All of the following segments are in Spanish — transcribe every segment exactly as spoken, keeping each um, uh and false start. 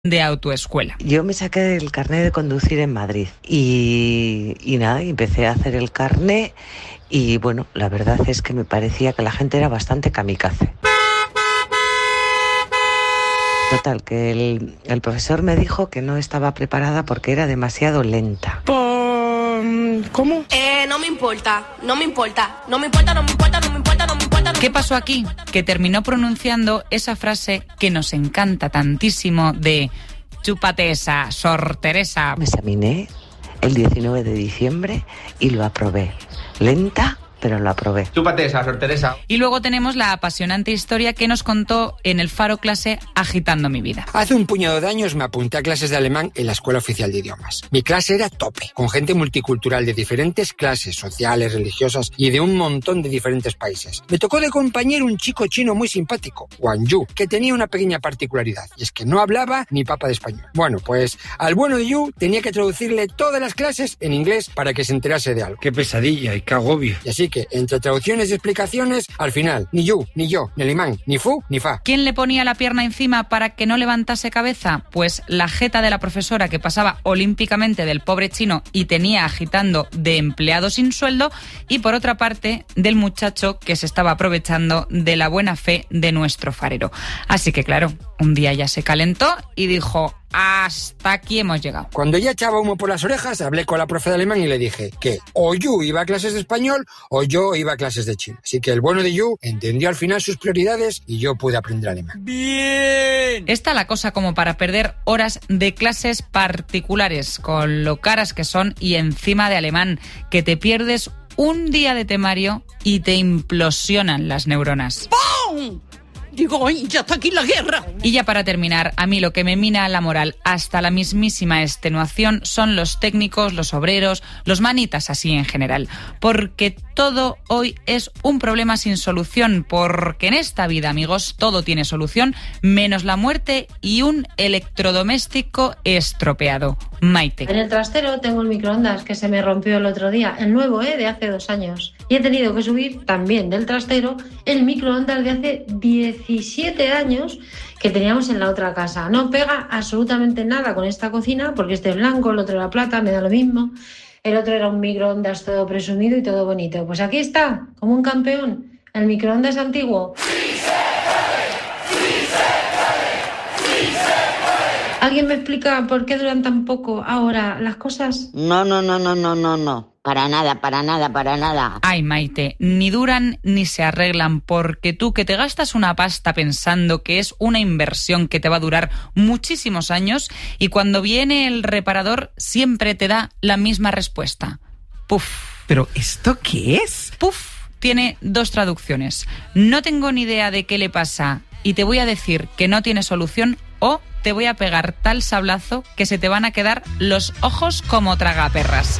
de autoescuela. Yo me saqué el carnet de conducir en Madrid y, y nada, empecé a hacer el carnet y bueno, la verdad es que me parecía que la gente era bastante kamikaze. Total, que el, el profesor me dijo que no estaba preparada porque era demasiado lenta. ¿Cómo? Eh, no me importa, no me importa, no me importa, no me importa, no me importa, no me importa. No ¿Qué pasó aquí? Que terminó pronunciando esa frase que nos encanta tantísimo de chúpate esa, Sor Teresa. Me examiné el diecinueve de diciembre y lo aprobé. Lenta, pero lo aprobé. Chúpate esa, Sor Teresa. Y luego tenemos la apasionante historia que nos contó en el Faro Clase Agitando mi vida. Hace un puñado de años me apunté a clases de alemán en la Escuela Oficial de Idiomas. Mi clase era tope, con gente multicultural de diferentes clases sociales, religiosas y de un montón de diferentes países. Me tocó de compañero un chico chino muy simpático, Wang Yu, que tenía una pequeña particularidad, y es que no hablaba ni papa de español. Bueno, pues al bueno de Yu tenía que traducirle todas las clases en inglés para que se enterase de algo. Qué pesadilla y qué agobio. Y así que, entre traducciones y explicaciones, al final, ni Yu, ni yo, ni el imán, ni fu, ni fa. ¿Quién le ponía la pierna encima para que no levantase cabeza? Pues la jeta de la profesora que pasaba olímpicamente del pobre chino y tenía agitando de empleado sin sueldo, y por otra parte, del muchacho que se estaba aprovechando de la buena fe de nuestro farero. Así que claro, un día ya se calentó y dijo: hasta aquí hemos llegado. Cuando ya echaba humo por las orejas, hablé con la profe de alemán y le dije que o Yu iba a clases de español o yo iba a clases de chino. Así que el bueno de Yu entendió al final sus prioridades y yo pude aprender alemán. ¡Bien! Está la cosa como para perder horas de clases particulares, con lo caras que son, y encima de alemán, que te pierdes un día de temario y te implosionan las neuronas. ¡Pum! Digo, ¡ay, ya está aquí la guerra! Y ya para terminar, a mí lo que me mina la moral hasta la mismísima extenuación son los técnicos, los obreros, los manitas así en general. Porque todo hoy es un problema sin solución, porque en esta vida, amigos, todo tiene solución, menos la muerte y un electrodoméstico estropeado. Maite. En el trastero tengo el microondas que se me rompió el otro día, el nuevo, ¿eh? De hace dos años. Y he tenido que subir también del trastero el microondas de hace diecisiete años que teníamos en la otra casa. No pega absolutamente nada con esta cocina porque este es blanco, el otro era plata, me da lo mismo. El otro era un microondas todo presumido y todo bonito. Pues aquí está, como un campeón, el microondas antiguo. ¿Alguien me explica por qué duran tan poco ahora las cosas? No, no, no, no, no, no, no. Para nada, para nada, para nada. Ay, Maite, ni duran ni se arreglan, porque tú que te gastas una pasta pensando que es una inversión que te va a durar muchísimos años, y cuando viene el reparador siempre te da la misma respuesta. Puf. ¿Pero esto qué es? Puf tiene dos traducciones. No tengo ni idea de qué le pasa y te voy a decir que no tiene solución, o te voy a pegar tal sablazo que se te van a quedar los ojos como tragaperras.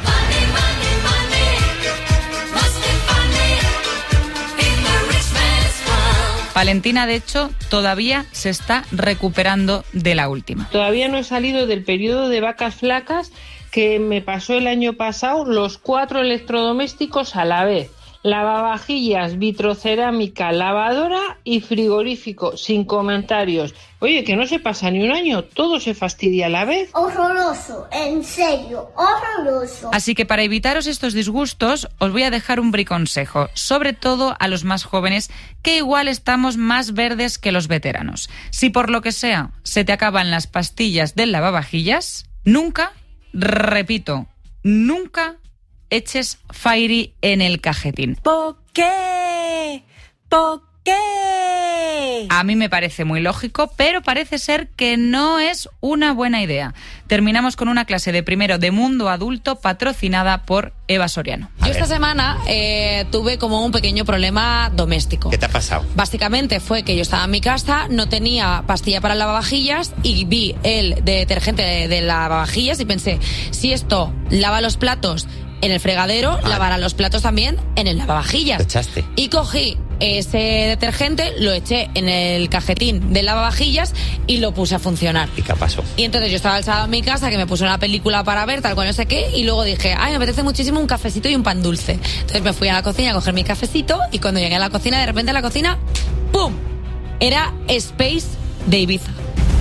Valentina, de hecho, todavía se está recuperando de la última. Todavía no he salido del periodo de vacas flacas que me pasó el año pasado, los cuatro electrodomésticos a la vez. Lavavajillas, vitrocerámica, lavadora y frigorífico, sin comentarios. Oye, que no se pasa ni un año, todo se fastidia a la vez. Horroroso, en serio, horroroso. Así que para evitaros estos disgustos, os voy a dejar un briconsejo, sobre todo a los más jóvenes, que igual estamos más verdes que los veteranos. Si por lo que sea se te acaban las pastillas del lavavajillas, nunca, repito, nunca eches Fairy en el cajetín. ¿Por qué? ¿Por qué? A mí me parece muy lógico, pero parece ser que no es una buena idea. Terminamos con una clase de primero de mundo adulto patrocinada por Eva Soriano. Yo esta semana eh, tuve como un pequeño problema doméstico. ¿Qué te ha pasado? Básicamente fue que yo estaba en mi casa, no tenía pastilla para lavavajillas y vi el detergente de, de lavavajillas y pensé, si esto lava los platos en el fregadero, ah. lavará los platos también en el lavavajillas. ¿Lo echaste? Y cogí ese detergente, lo eché en el cajetín del lavavajillas y lo puse a funcionar. ¿Y qué pasó? Y entonces yo estaba el sábado en mi casa, que me puse una película para ver, tal cual no sé qué, y luego dije, ay, me apetece muchísimo un cafecito y un pan dulce. Entonces me fui a la cocina a coger mi cafecito y cuando llegué a la cocina, de repente en la cocina, ¡pum! Era Space de Ibiza.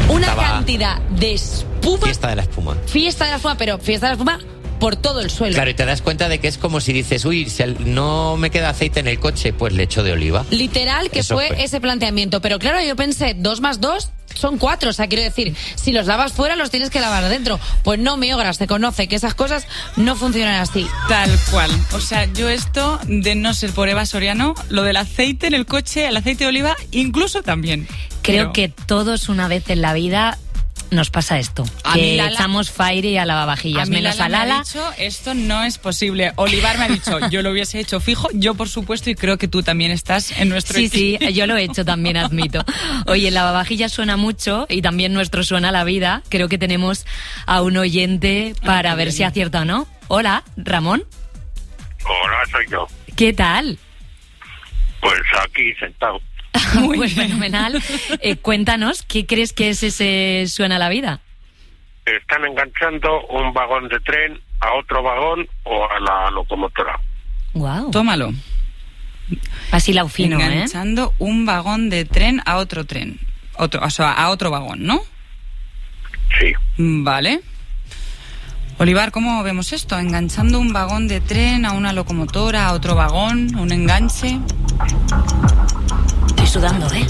una Estaba cantidad de espuma. Fiesta de la espuma. Fiesta de la espuma, pero fiesta de la espuma por todo el suelo. Claro, y te das cuenta de que es como si dices, uy, si no me queda aceite en el coche, pues le echo de oliva. Literal, que Eso fue, fue. ese planteamiento. Pero claro, yo pensé, dos más dos son cuatro. O sea, quiero decir, si los lavas fuera, los tienes que lavar adentro. Pues no, mi obra, se conoce que esas cosas no funcionan así. Tal cual. O sea, yo esto, de no ser por Eva Soriano, lo del aceite en el coche, el aceite de oliva, incluso también. Creo Pero- que todos una vez en la vida nos pasa esto, A mí que Lala- echamos fire a lavavajillas, A mí menos Lala a me ha Lala. dicho, esto no es posible. Olivar me ha dicho, yo lo hubiese hecho fijo, yo por supuesto, y creo que tú también estás en nuestro Sí, sí, equipo. yo lo he hecho también, admito. Oye, el lavavajillas suena mucho y también nuestro suena la vida. Creo que tenemos a un oyente para Ah, ver bien. si acierta o no. Hola, Ramón. Hola, soy yo. ¿Qué tal? Pues aquí sentado. Pues fenomenal. Eh, cuéntanos, ¿qué crees que es ese suena la vida? Están enganchando un vagón de tren a otro vagón o a la locomotora. Wow. Tómalo. Así la fino, ¿eh? Enganchando un vagón de tren a otro tren. Otro, o sea, a otro vagón, ¿no? Sí. Vale. Olivar, ¿cómo vemos esto? Enganchando un vagón de tren a una locomotora, a otro vagón, un enganche. Estoy sudando, ¿eh?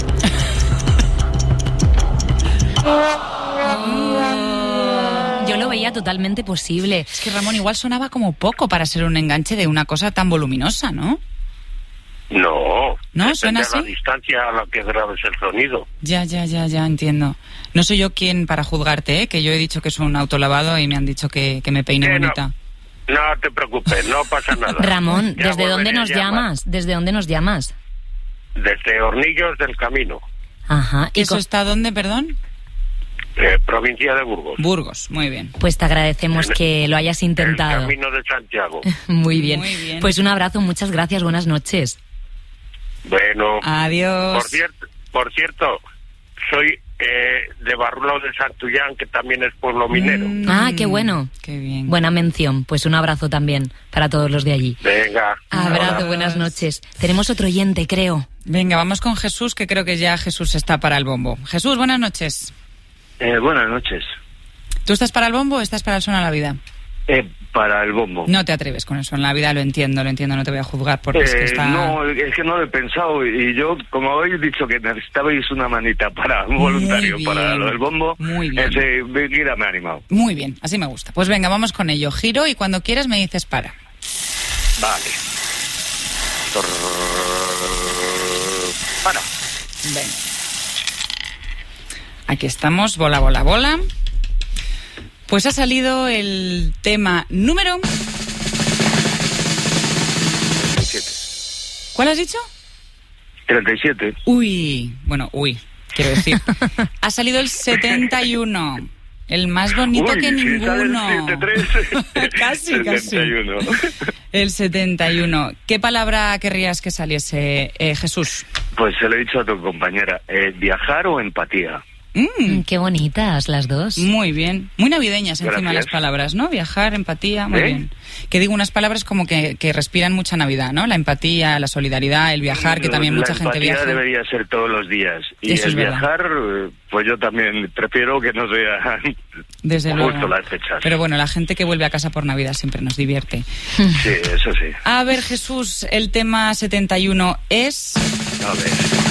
Yo lo veía totalmente posible. Es que Ramón, igual sonaba como poco para ser un enganche de una cosa tan voluminosa, ¿no? No. ¿No? Depende ¿Suena de la así? distancia a la que grabes el sonido. Ya, ya, ya, ya, entiendo. No soy yo quien para juzgarte, ¿eh? Que yo he dicho que es un autolavado y me han dicho que, que me peine Eh, no. bonita. No te preocupes, no pasa nada. Ramón, Ya ¿desde dónde volveré a nos llamar. llamas? ¿Desde dónde nos llamas? Desde Hornillos del Camino, Ajá. Y ¿Eso co- está dónde, perdón? eh, provincia de Burgos. Burgos, muy bien. Pues te agradecemos que lo hayas El intentado. Camino de Santiago. Muy bien. Muy bien. Pues un abrazo, muchas gracias, buenas noches. Bueno. Adiós. Por cierto, por cierto, soy eh, de Barrulo de Santullán, que también es pueblo minero. Mm, Ah, qué bueno. Qué bien. Buena mención. Pues un abrazo también para todos los de allí. Venga. Abrazo, ahora. buenas noches. Tenemos otro oyente, creo. Venga, vamos con Jesús, que creo que ya Jesús está para el bombo. Jesús, buenas noches. Eh, buenas noches. ¿Tú estás para el bombo o estás para el Suena la Vida? Eh, para el bombo. No te atreves con el Suena la Vida, lo entiendo, lo entiendo, no te voy a juzgar porque es que Eh, está... No, es que no lo he pensado y yo, como habéis dicho que necesitabais una manita para un voluntario bien. para lo del bombo, Muy bien. ese mira, me ha animado. Muy bien, así me gusta. Pues venga, vamos con ello. Giro y cuando quieras me dices para. Vale. Para. Venga. Aquí estamos, bola, bola, bola. Pues ha salido el tema número... treinta y siete. ¿Cuál has dicho? treinta y siete. Uy, bueno, uy, quiero decir. Ha salido el setenta y uno. El más bonito Uy, que si sale el ninguno. setenta y tres. Casi, casi. setenta y uno. El setenta y uno. ¿Qué palabra querrías que saliese, eh, Jesús? Pues se lo he dicho a tu compañera, eh, viajar o empatía. Mm, Qué bonitas las dos. muy bien. Muy navideñas encima Gracias. las palabras, ¿no? Viajar, empatía, muy ¿Eh? bien. Que digo unas palabras como que, que respiran mucha Navidad, ¿no? La empatía, la solidaridad, el viajar, que también La mucha gente empatía viaja. debería ser todos los días. Y Eso el es verdad. viajar, eh, pues yo también prefiero que no sea Desde justo luego. las fechas. Pero bueno, la gente que vuelve a casa por Navidad siempre nos divierte. Sí, eso sí. A ver, Jesús, el tema setenta y uno es A ver.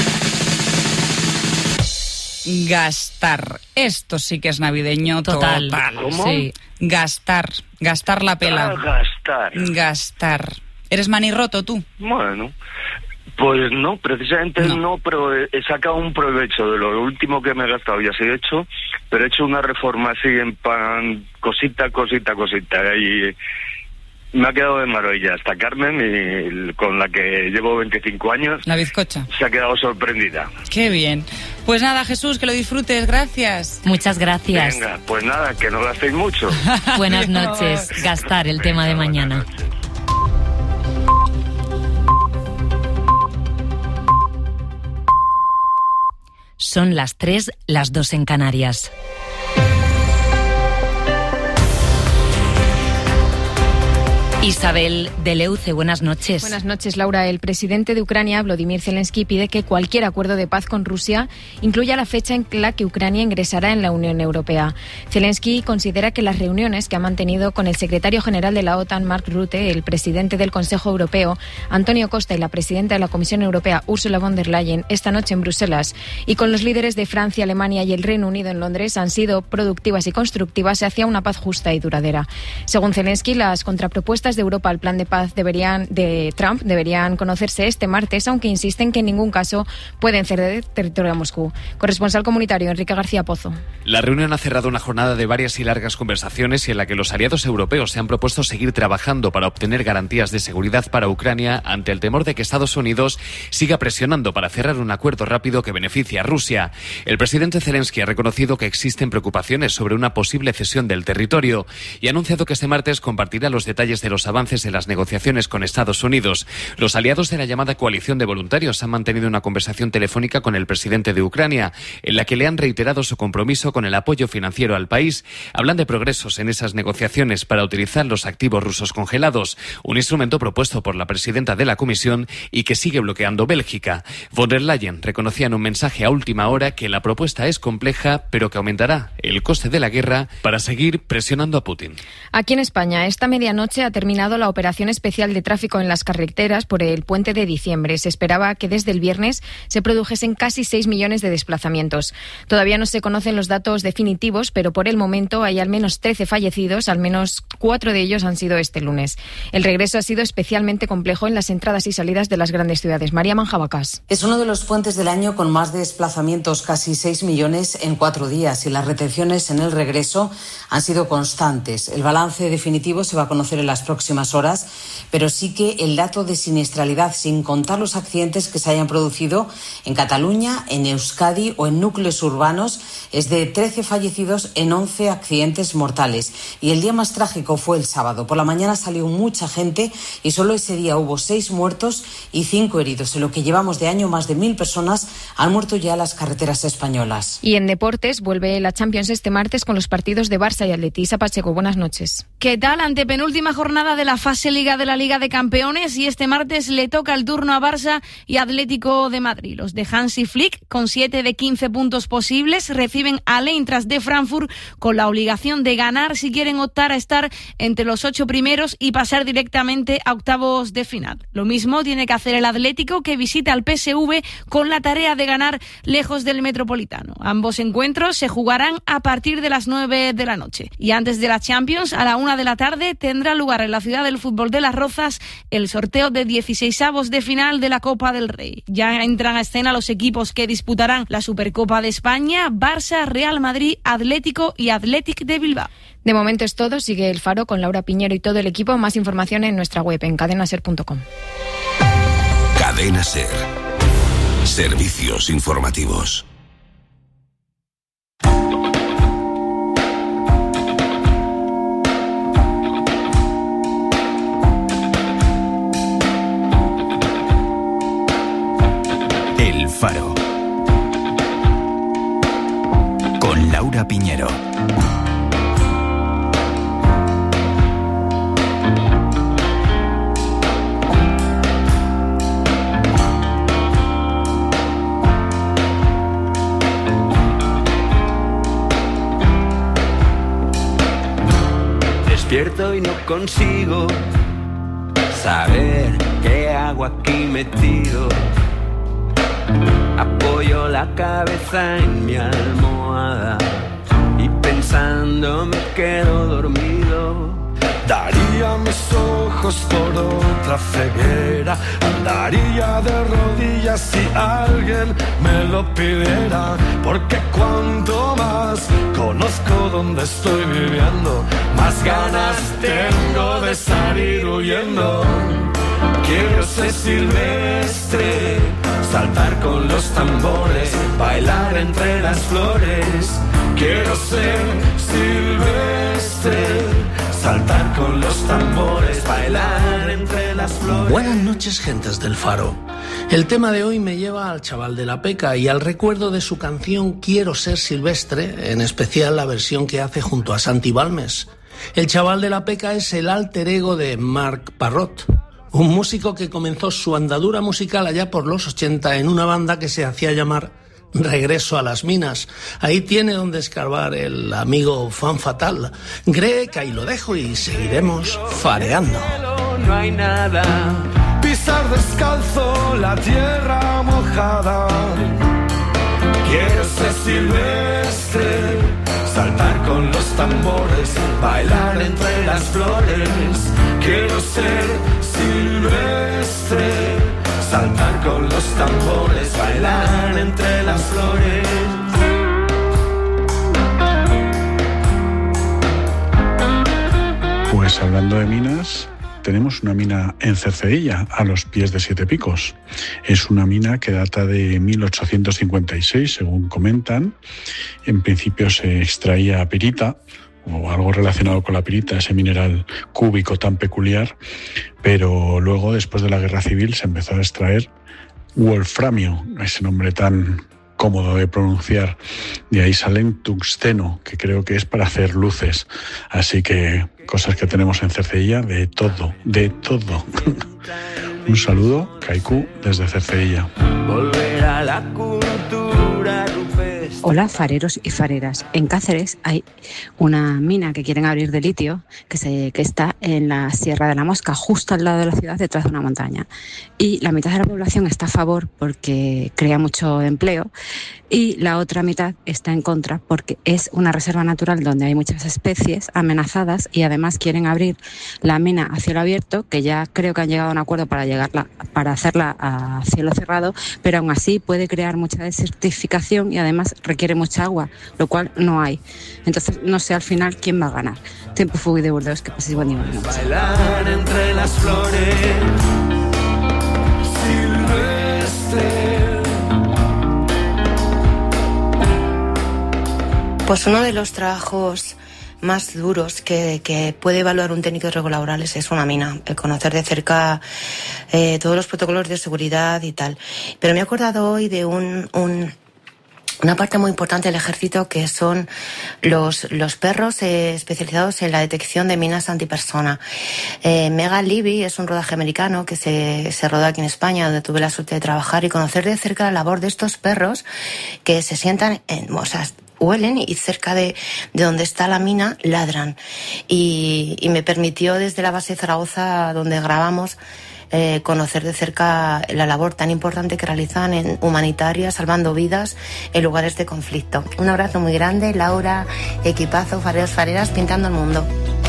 gastar. Esto sí que es navideño Total. total. ¿Cómo? Sí. Gastar. Gastar la A pela. gastar. Gastar. ¿Eres manirroto tú? Bueno, pues no, precisamente No. no. pero he he sacado un provecho de lo último que me he gastado, ya se he hecho, pero he hecho una reforma así en pan, cosita, cosita, cosita, y me ha quedado de maravilla. Hasta Carmen, y con la que llevo veinticinco años, La bizcocha. se ha quedado sorprendida. Qué bien. Pues nada, Jesús, que lo disfrutes. Gracias. Muchas gracias. Venga, pues nada, que no gastéis mucho. Buenas Adiós. noches. Gastar el tema de Venga, mañana. buenas noches. Son las tres, las dos en Canarias. Isabel de Leuce, buenas noches. Buenas noches, Laura. El presidente de Ucrania, Volodymyr Zelensky, pide que cualquier acuerdo de paz con Rusia incluya la fecha en la que Ucrania ingresará en la Unión Europea. Zelensky considera que las reuniones que ha mantenido con el secretario general de la OTAN, Mark Rutte, el presidente del Consejo Europeo, Antonio Costa, y la presidenta de la Comisión Europea, Ursula von der Leyen, esta noche en Bruselas, y con los líderes de Francia, Alemania y el Reino Unido en Londres, han sido productivas y constructivas hacia una paz justa y duradera. Según Zelensky, las contrapropuestas de Europa al plan de paz deberían, de Trump deberían conocerse este martes, aunque insisten que en ningún caso pueden ceder territorio a Moscú. Corresponsal comunitario Enrique García Pozo. La reunión ha cerrado una jornada de varias y largas conversaciones y en la que los aliados europeos se han propuesto seguir trabajando para obtener garantías de seguridad para Ucrania ante el temor de que Estados Unidos siga presionando para cerrar un acuerdo rápido que beneficie a Rusia. El presidente Zelensky ha reconocido que existen preocupaciones sobre una posible cesión del territorio y ha anunciado que este martes compartirá los detalles de los avances en las negociaciones con Estados Unidos. Los aliados de la llamada coalición de voluntarios han mantenido una conversación telefónica con el presidente de Ucrania, en la que le han reiterado su compromiso con el apoyo financiero al país. Hablan de progresos en esas negociaciones para utilizar los activos rusos congelados, un instrumento propuesto por la presidenta de la Comisión y que sigue bloqueando Bélgica. Von der Leyen reconocía en un mensaje a última hora que la propuesta es compleja, pero que aumentará el coste de la guerra para seguir presionando a Putin. Aquí en España, esta medianoche ha terminado la operación especial de tráfico en las carreteras por el puente de diciembre. Se esperaba que desde el viernes se produjesen casi seis millones de desplazamientos. Todavía no se conocen los datos definitivos, pero por el momento hay al menos trece fallecidos, al menos cuatro de ellos han sido este lunes. El regreso ha sido especialmente complejo en las entradas y salidas de las grandes ciudades. María Manjabacas. Es uno de los puentes del año con más desplazamientos, casi seis millones en cuatro días, y las retenciones en el regreso han sido constantes. El balance definitivo se va a conocer en las próximas horas, pero sí que el dato de siniestralidad, sin contar los accidentes que se hayan producido en Cataluña, en Euskadi o en núcleos urbanos, es de trece fallecidos en once accidentes mortales. Y el día más trágico fue el sábado. Por la mañana salió mucha gente y solo ese día hubo seis muertos y cinco heridos. En lo que llevamos de año, más de mil personas han muerto ya en las carreteras españolas. Y en deportes vuelve la Champions este martes con los partidos de Barça y Atleti. Isa Pacheco, buenas noches. ¿Qué tal? Antepenúltima jornada de la fase Liga de la Liga de Campeones, y este martes le toca el turno a Barça y Atlético de Madrid. Los de Hansi Flick, con siete de quince puntos posibles, reciben al Eintracht de Frankfurt con la obligación de ganar si quieren optar a estar entre los ocho primeros y pasar directamente a octavos de final. Lo mismo tiene que hacer el Atlético, que visita al P S V con la tarea de ganar lejos del Metropolitano. Ambos encuentros se jugarán a partir de las nueve de la noche. Y antes de la Champions, a la una de la tarde, tendrá lugar en la ciudad del fútbol de Las Rozas el sorteo de dieciseisavos de final de la Copa del Rey. Ya entran a escena los equipos que disputarán la Supercopa de España: Barça, Real Madrid, Atlético y Athletic de Bilbao. De momento es todo. Sigue El Faro con Laura Piñero y todo el equipo. Más información en nuestra web, en cadena ser punto com. Cadena Ser. Servicios informativos. El Faro. Con Laura Piñero. Despierto y no consigo saber qué hago aquí metido. Apoyo la cabeza en mi almohada y pensando me quedo dormido. Daría mis ojos por otra ceguera, andaría de rodillas si alguien me lo pidiera, porque cuanto más conozco donde estoy viviendo, más ganas tengo de salir huyendo. Quiero ser silvestre, saltar con los tambores, bailar entre las flores. Quiero ser silvestre, saltar con los tambores, bailar entre las flores. Buenas noches, gentes del Faro. El tema de hoy me lleva al chaval de la Peca y al recuerdo de su canción Quiero ser silvestre, en especial la versión que hace junto a Santi Balmes. El chaval de la Peca es el alter ego de Marc Parrot, un músico que comenzó su andadura musical allá por los ochenta en una banda que se hacía llamar Regreso a las Minas. Ahí tiene donde escarbar el amigo Fan Fatal. Greg, ahí lo dejo y seguiremos fareando. No hay nada, pisar descalzo la tierra mojada. Quiero ser silvestre, saltar con los tambores, bailar entre las flores. Quiero ser silvestre, saltar con los tambores, bailar entre las flores. Pues hablando de minas, tenemos una mina en Cercedilla, a los pies de Siete Picos. Es una mina que data de mil ochocientos cincuenta y seis, según comentan. En principio se extraía pirita, o algo relacionado con la pirita, ese mineral cúbico tan peculiar, pero luego, después de la Guerra Civil, se empezó a extraer wolframio, ese nombre tan cómodo de pronunciar. De ahí salen tungsteno, que creo que es para hacer luces. Así que cosas que tenemos en Cercedilla, de todo, de todo. Un saludo, Kaiku, desde Cercedilla. Volver a la cultura rupestre. Hola, fareros y fareras. En Cáceres hay una mina que quieren abrir de litio que, se, que está en la Sierra de la Mosca, justo al lado de la ciudad, detrás de una montaña. Y la mitad de la población está a favor porque crea mucho empleo y la otra mitad está en contra porque es una reserva natural donde hay muchas especies amenazadas y además quieren abrir la mina a cielo abierto, que ya creo que han llegado a un acuerdo para, llegarla, para hacerla a cielo cerrado, pero aún así puede crear mucha desertificación y además requiere mucha agua, lo cual no hay. Entonces no sé al final quién va a ganar. Tiempo Fugui de Burdeos, que paséis buen día. Bailar entre las flores, silvestre. Pues uno de los trabajos más duros que, que puede evaluar un técnico de riesgos laborales es una mina, el conocer de cerca eh, todos los protocolos de seguridad y tal. Pero me he acordado hoy de un, un una parte muy importante del ejército, que son los, los perros eh, especializados en la detección de minas antipersona. Eh, Mega Libby es un rodaje americano que se, se roda aquí en España, donde tuve la suerte de trabajar y conocer de cerca la labor de estos perros que se sientan en, o sea, huelen y cerca de, de donde está la mina ladran. Y, y me permitió desde la base de Zaragoza, donde grabamos, Eh, conocer de cerca la labor tan importante que realizan en humanitaria, salvando vidas en lugares de conflicto. Un abrazo muy grande, Laura, equipazo, fareros, fareras, pintando el mundo.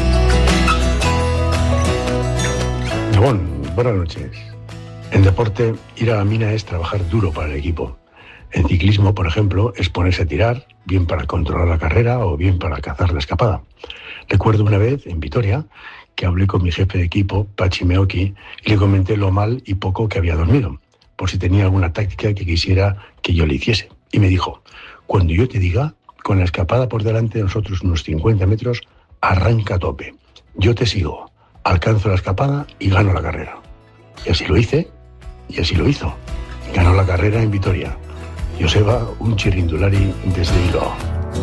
Gabón, buenas noches. En deporte, ir a la mina es trabajar duro para el equipo. En ciclismo, por ejemplo, es ponerse a tirar, bien para controlar la carrera o bien para cazar la escapada. Recuerdo una vez, en Vitoria, que hablé con mi jefe de equipo, Pachi Meoki, y le comenté lo mal y poco que había dormido, por si tenía alguna táctica que quisiera que yo le hiciese. Y me dijo, cuando yo te diga, con la escapada por delante de nosotros unos cincuenta metros, arranca a tope. Yo te sigo, alcanzo la escapada y gano la carrera. Y así lo hice, y así lo hizo. Ganó la carrera en Vitoria. Joseba, un chirrindulari desde Bilbao.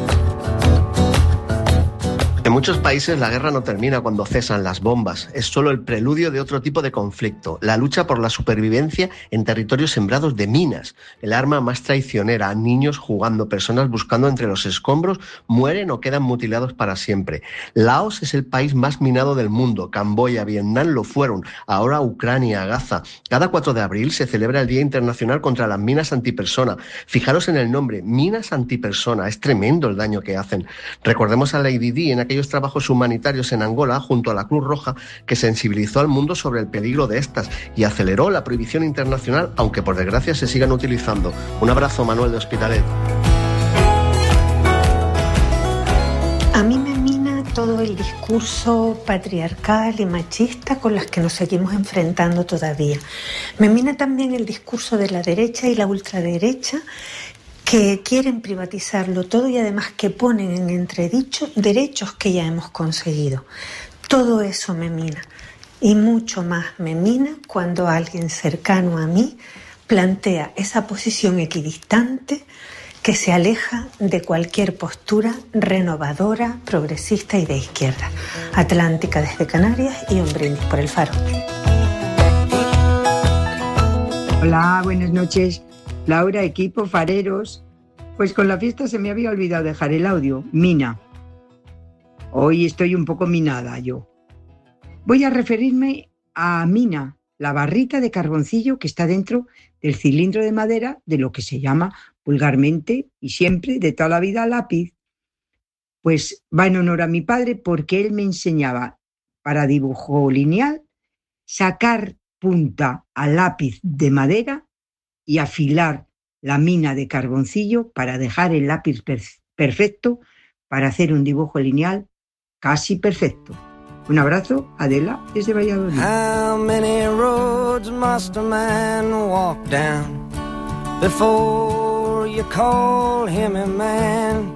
En muchos países la guerra no termina cuando cesan las bombas, es solo el preludio de otro tipo de conflicto, la lucha por la supervivencia en territorios sembrados de minas, el arma más traicionera, niños jugando, personas buscando entre los escombros, mueren o quedan mutilados para siempre. Laos es el país más minado del mundo, Camboya, Vietnam lo fueron, ahora Ucrania, Gaza. Cada cuatro de abril se celebra el Día Internacional contra las Minas Antipersona. Fijaros en el nombre, minas antipersona, es tremendo el daño que hacen. Recordemos a Lady Di en aquellos trabajos humanitarios en Angola junto a la Cruz Roja, que sensibilizó al mundo sobre el peligro de estas y aceleró la prohibición internacional, aunque por desgracia se sigan utilizando. Un abrazo, Manuel de Hospitalet. A mí me mina todo el discurso patriarcal y machista con las que nos seguimos enfrentando todavía. Me mina también el discurso de la derecha y la ultraderecha, que quieren privatizarlo todo y además que ponen en entredicho derechos que ya hemos conseguido. Todo eso me mina. Y mucho más me mina cuando alguien cercano a mí plantea esa posición equidistante que se aleja de cualquier postura renovadora, progresista y de izquierda. Atlántica desde Canarias y un brindis por el Faro. Hola, buenas noches. Laura, equipo, fareros. Pues con la fiesta se me había olvidado dejar el audio. Mina. Hoy estoy un poco minada yo. Voy a referirme a mina, la barrita de carboncillo que está dentro del cilindro de madera de lo que se llama vulgarmente y siempre de toda la vida lápiz. Pues va en honor a mi padre porque él me enseñaba para dibujo lineal sacar punta al lápiz de madera y afilar la mina de carboncillo para dejar el lápiz per- perfecto para hacer un dibujo lineal casi perfecto. Un abrazo, Adela, desde Valladolid. How many roads must a man walk down before you call him a man?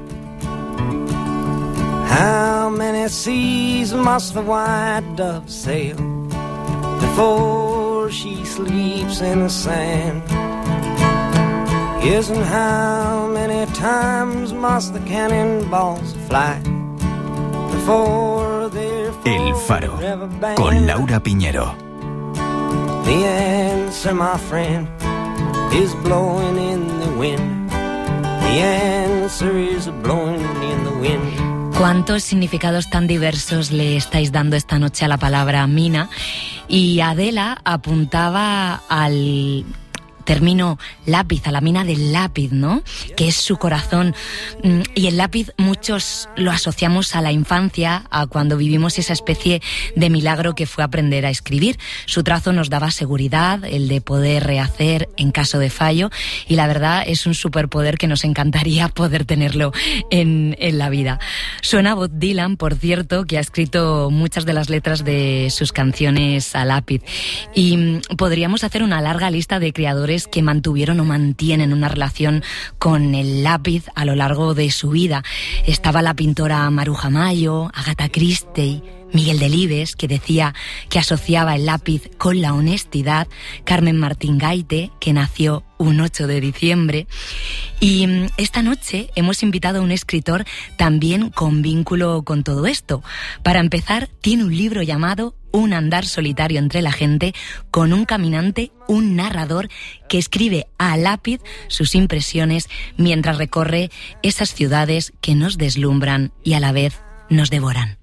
How many seas must the white dove sail before she sleeps in the sand? Yes, and how many times must the cannonballs fly before they're El Faro, con Laura Piñero. The answer, my friend, is blowing in the wind. The answer is blowing in the wind. ¿Cuántos significados tan diversos le estáis dando esta noche a la palabra mina? Y Adela apuntaba al término lápiz, a la mina del lápiz, ¿no? Que es su corazón. Y el lápiz muchos lo asociamos a la infancia, a cuando vivimos esa especie de milagro que fue aprender a escribir. Su trazo nos daba seguridad, el de poder rehacer en caso de fallo, y la verdad es un superpoder que nos encantaría poder tenerlo en, en la vida. Suena Bob Dylan, por cierto, que ha escrito muchas de las letras de sus canciones a lápiz. Y podríamos hacer una larga lista de creadores que mantuvieron o mantienen una relación con el lápiz a lo largo de su vida. Estaba la pintora Maruja Mayo, Agatha Christie, Miguel Delibes, que decía que asociaba el lápiz con la honestidad, Carmen Martín Gaite, que nació un ocho de diciembre. Y esta noche hemos invitado a un escritor también con vínculo con todo esto. Para empezar, tiene un libro llamado Un andar solitario entre la gente, con un caminante, un narrador que escribe a lápiz sus impresiones mientras recorre esas ciudades que nos deslumbran y a la vez nos devoran.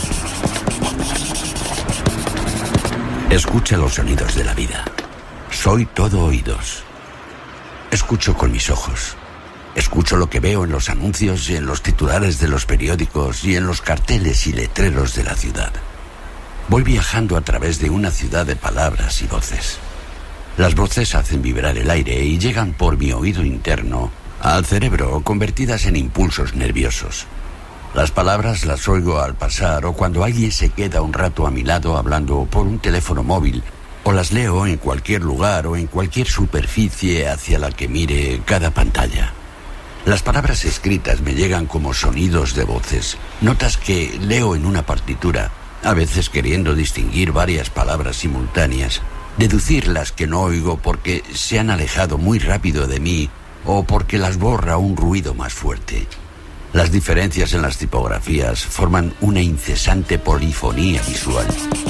Escucha los sonidos de la vida. Soy todo oídos. Escucho con mis ojos. Escucho lo que veo en los anuncios y en los titulares de los periódicos y en los carteles y letreros de la ciudad. Voy viajando a través de una ciudad de palabras y voces. Las voces hacen vibrar el aire y llegan por mi oído interno al cerebro, convertidas en impulsos nerviosos. Las palabras las oigo al pasar o cuando alguien se queda un rato a mi lado hablando por un teléfono móvil, o las leo en cualquier lugar o en cualquier superficie hacia la que mire cada pantalla. Las palabras escritas me llegan como sonidos de voces, notas que leo en una partitura, a veces queriendo distinguir varias palabras simultáneas, deducir las que no oigo porque se han alejado muy rápido de mí o porque las borra un ruido más fuerte. Las diferencias en las tipografías forman una incesante polifonía visual.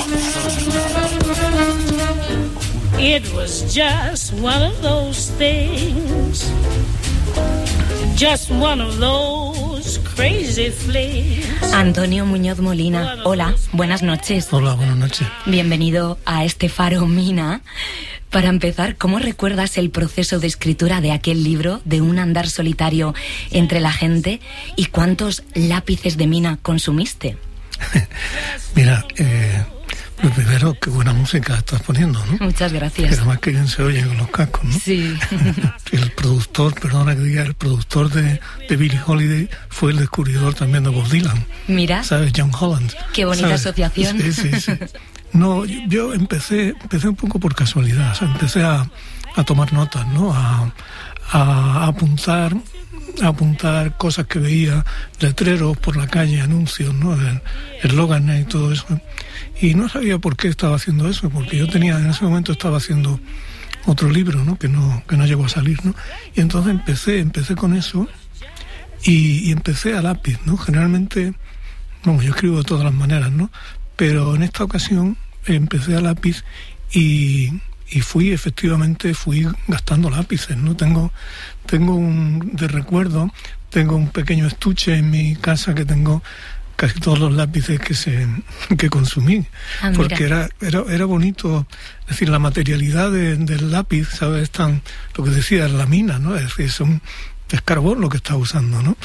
It was just one of those things. Just one of those crazy flings. Antonio Muñoz Molina, hola, buenas noches. Hola, buenas noches. Bienvenido a este Faro Mina. Para empezar, ¿cómo recuerdas el proceso de escritura de aquel libro, de Un andar solitario entre la gente, y cuántos lápices de mina consumiste? Mira, eh, lo primero, qué buena música estás poniendo, ¿no? Muchas gracias. Que además que bien se oye con los cascos, ¿no? Sí. El productor, perdona que diga, el productor de, de Billie Holiday fue el descubridor también de Bob Dylan. Mira. ¿Sabes? John Holland. Qué bonita ¿sabes? asociación. Sí, sí, sí. No, yo empecé, empecé un poco por casualidad, o sea, empecé a, a tomar notas, ¿no? A, a apuntar, a apuntar cosas que veía, letreros por la calle, anuncios, ¿no? Eslóganes y todo eso. Y no sabía por qué estaba haciendo eso, porque yo tenía, en ese momento estaba haciendo otro libro, ¿no? Que no, que no llegó a salir, ¿no? Y entonces empecé, empecé con eso y, y empecé a lápiz, ¿no? Generalmente, bueno, yo escribo de todas las maneras, ¿no? Pero en esta ocasión empecé a lápiz y, y fui, efectivamente, fui gastando lápices, ¿no? Tengo, tengo un, de recuerdo, tengo un pequeño estuche en mi casa que tengo casi todos los lápices que se que consumí, ah, porque era, era era bonito, es decir, la materialidad de, del lápiz, ¿sabes? Tan, lo que decía, la mina, ¿no? Es decir, son, es carbón lo que está usando, ¿no?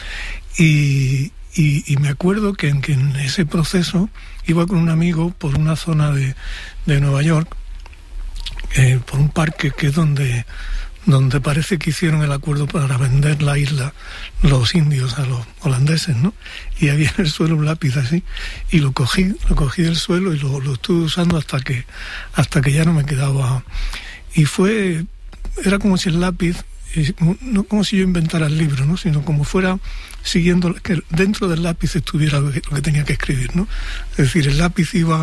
Y, y, y me acuerdo que en, que en ese proceso iba con un amigo por una zona de, de Nueva York, eh, por un parque que es donde donde parece que hicieron el acuerdo para vender la isla los indios a los holandeses, ¿no? Y había en el suelo un lápiz así, y lo cogí, lo cogí del suelo y lo, lo estuve usando hasta que hasta que ya no me quedaba. Y fue, era como si el lápiz, no como si yo inventara el libro, ¿no? Sino como fuera siguiendo, que dentro del lápiz estuviera lo que, lo que tenía que escribir, ¿no? Es decir, el lápiz iba,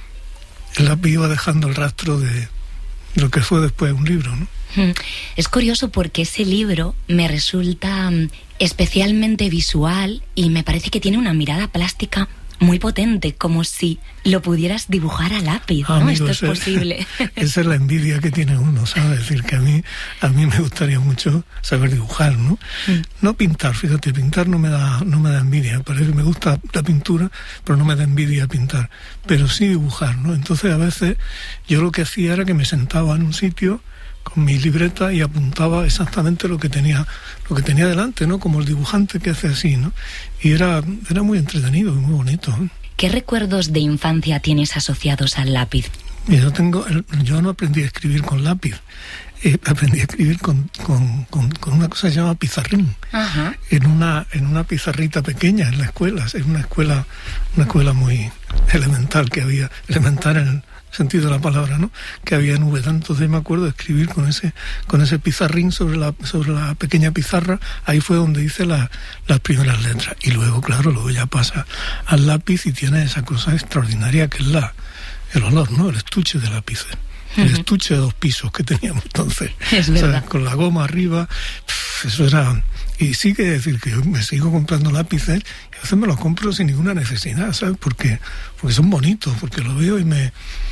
el lápiz iba dejando el rastro de lo que fue después un libro, ¿no? Es curioso porque ese libro me resulta especialmente visual y me parece que tiene una mirada plástica muy potente, como si lo pudieras dibujar a lápiz, ¿no? Amigo, esto es posible. Esa es la envidia que tiene uno, ¿sabes? Es decir, que a mí, a mí me gustaría mucho saber dibujar, ¿no? Mm. No pintar, fíjate, pintar no me da, no me da envidia, parece que me gusta la pintura, pero no me da envidia pintar, pero sí dibujar, ¿no? Entonces a veces yo lo que hacía era que me sentaba en un sitio con mi libreta y apuntaba exactamente lo que tenía lo que tenía delante, ¿no? Como el dibujante que hace así, ¿no? Y era, era muy entretenido y muy bonito, ¿eh? ¿Qué recuerdos de infancia tienes asociados al lápiz? Mira, yo, tengo, yo no aprendí a escribir con lápiz, eh, aprendí a escribir con, con, con, con una cosa que se llama pizarrín. Ajá. En una en una pizarrita pequeña en la escuela, en una escuela, una escuela muy elemental que había, elemental en el sentido de la palabra, ¿no? Que había en Úbeda. Entonces me acuerdo de escribir con ese con ese pizarrín sobre la sobre la pequeña pizarra. Ahí fue donde hice la, las primeras letras. Y luego, claro, luego ya pasa al lápiz y tiene esa cosa extraordinaria que es la el olor, ¿no? El estuche de lápices. Uh-huh. El estuche de dos pisos que teníamos entonces. Es verdad. O sea, con la goma arriba, pff, eso era... Y sí que decir que yo me sigo comprando lápices y a veces me los compro sin ninguna necesidad, ¿sabes? Porque, porque son bonitos, porque lo veo y me...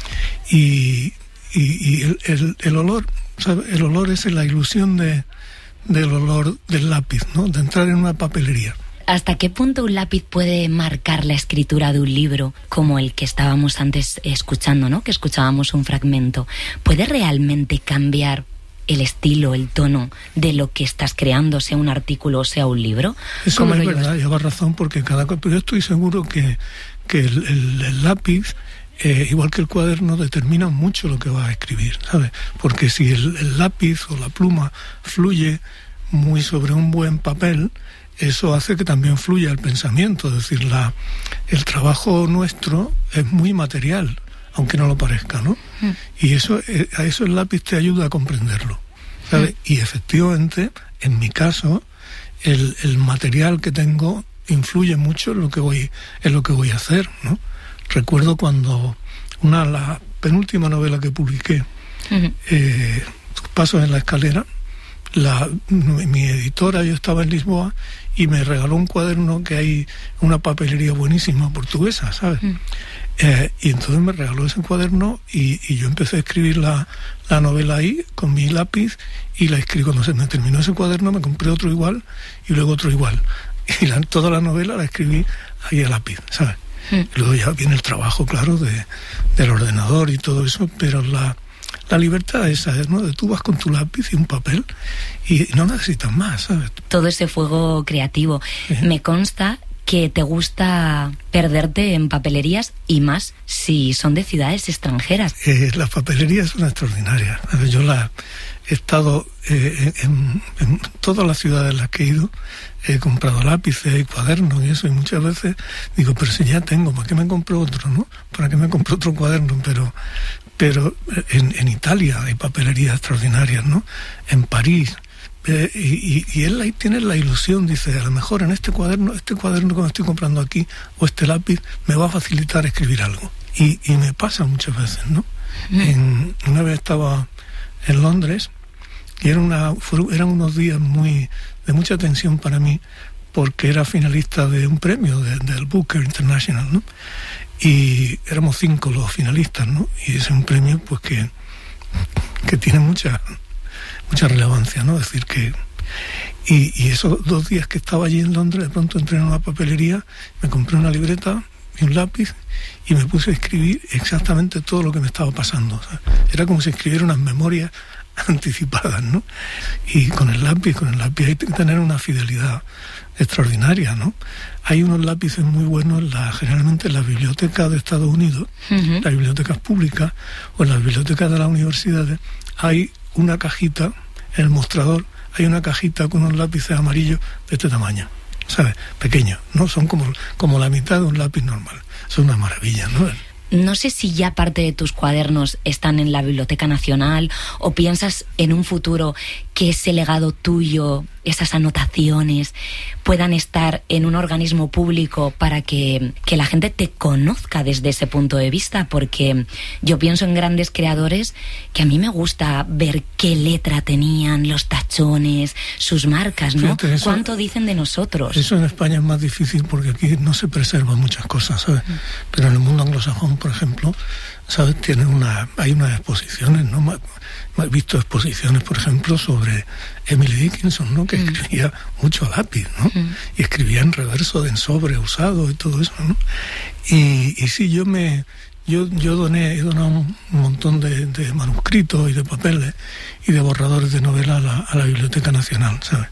Y, y, y el, el, el olor, ¿sabes? El olor es la ilusión de, del olor del lápiz, ¿no? De entrar en una papelería. ¿Hasta qué punto un lápiz puede marcar la escritura de un libro como el que estábamos antes escuchando, ¿no? Que escuchábamos un fragmento. ¿Puede realmente cambiar el estilo, el tono de lo que estás creando, sea un artículo o sea un libro? Eso no es verdad, llevas razón, porque cada cosa... Pero yo estoy seguro que, que el, el, el lápiz, eh, igual que el cuaderno, determina mucho lo que vas a escribir, ¿sabes? Porque si el, el lápiz o la pluma fluye muy sobre un buen papel, eso hace que también fluya el pensamiento. Es decir, la, el trabajo nuestro es muy material, aunque no lo parezca, ¿no? Mm. Y eso, a eso el lápiz te ayuda a comprenderlo, ¿sabes? Mm. Y efectivamente, en mi caso, el, el material que tengo influye mucho en lo que voy, en lo que voy a hacer, ¿no? Recuerdo cuando una la penúltima novela que publiqué, mm-hmm. eh, Pasos en la escalera, la, mi editora, yo estaba en Lisboa y me regaló un cuaderno que hay una papelería buenísima portuguesa, ¿sabes? Mm. Eh, y entonces me regaló ese cuaderno y, y yo empecé a escribir la, la novela ahí con mi lápiz y la escribí. Cuando se me terminó ese cuaderno me compré otro igual y luego otro igual. Y la, toda la novela la escribí ahí a lápiz, ¿sabes? Mm. Y luego ya viene el trabajo, claro, de, del ordenador y todo eso, pero la... La libertad esa, ¿no? De tú vas con tu lápiz y un papel y no necesitas más, ¿sabes? Todo ese fuego creativo. ¿Eh? Me consta que te gusta perderte en papelerías y más si son de ciudades extranjeras. Eh, las papelerías son extraordinarias. Yo la he estado eh, en, en todas las ciudades en las que he ido, he comprado lápices y cuadernos y eso, y muchas veces digo, pero si ya tengo, ¿para qué me compro otro, no? ¿Para qué me compro otro cuaderno? Pero... Pero en, en Italia hay papelerías extraordinarias, ¿no? En París. Eh, y, y él ahí tiene la ilusión, dice, a lo mejor en este cuaderno, este cuaderno que me estoy comprando aquí, o este lápiz, me va a facilitar escribir algo. Y, y me pasa muchas veces, ¿no? Mm. En, una vez estaba en Londres, y era una, fueron, eran unos días muy de mucha tensión para mí, porque era finalista de un premio de, del Booker International, ¿no? Y éramos cinco los finalistas, ¿no? Y es un premio pues que, que tiene mucha mucha relevancia, ¿no? Es decir que y, y esos dos días que estaba allí en Londres, de pronto entré en una papelería, me compré una libreta y un lápiz y me puse a escribir exactamente todo lo que me estaba pasando. O sea, era como si escribiera unas memorias anticipadas, ¿no? Y con el lápiz, con el lápiz hay que tener una fidelidad extraordinaria, ¿no? Hay unos lápices muy buenos, la, generalmente en las bibliotecas de Estados Unidos, uh-huh. las bibliotecas públicas o en las bibliotecas de las universidades, hay una cajita, en el mostrador, hay una cajita con unos lápices amarillos de este tamaño, ¿sabes? Pequeños, ¿no? Son como, como la mitad de un lápiz normal. Son una maravilla, ¿no? No sé si ya parte de tus cuadernos están en la Biblioteca Nacional o piensas en un futuro que ese legado tuyo, esas anotaciones, puedan estar en un organismo público para que, que la gente te conozca desde ese punto de vista, porque yo pienso en grandes creadores que a mí me gusta ver qué letra tenían, los tachones, sus marcas, ¿no? Fíjate, eso, ¿cuánto dicen de nosotros? Eso en España es más difícil porque aquí no se preservan muchas cosas, ¿sabes? Mm. Pero en el mundo anglosajón, por ejemplo, ¿sabes? Tiene una, hay unas exposiciones, ¿no? He visto exposiciones, por ejemplo, sobre Emily Dickinson, ¿no? Que mm. escribía mucho a lápiz, ¿no? Mm. Y escribía en reverso, en sobre usado y todo eso, ¿no? Y, y sí, yo me... Yo, yo doné, he donado un montón de, de manuscritos y de papeles y de borradores de novela a la, a la Biblioteca Nacional, ¿sabes?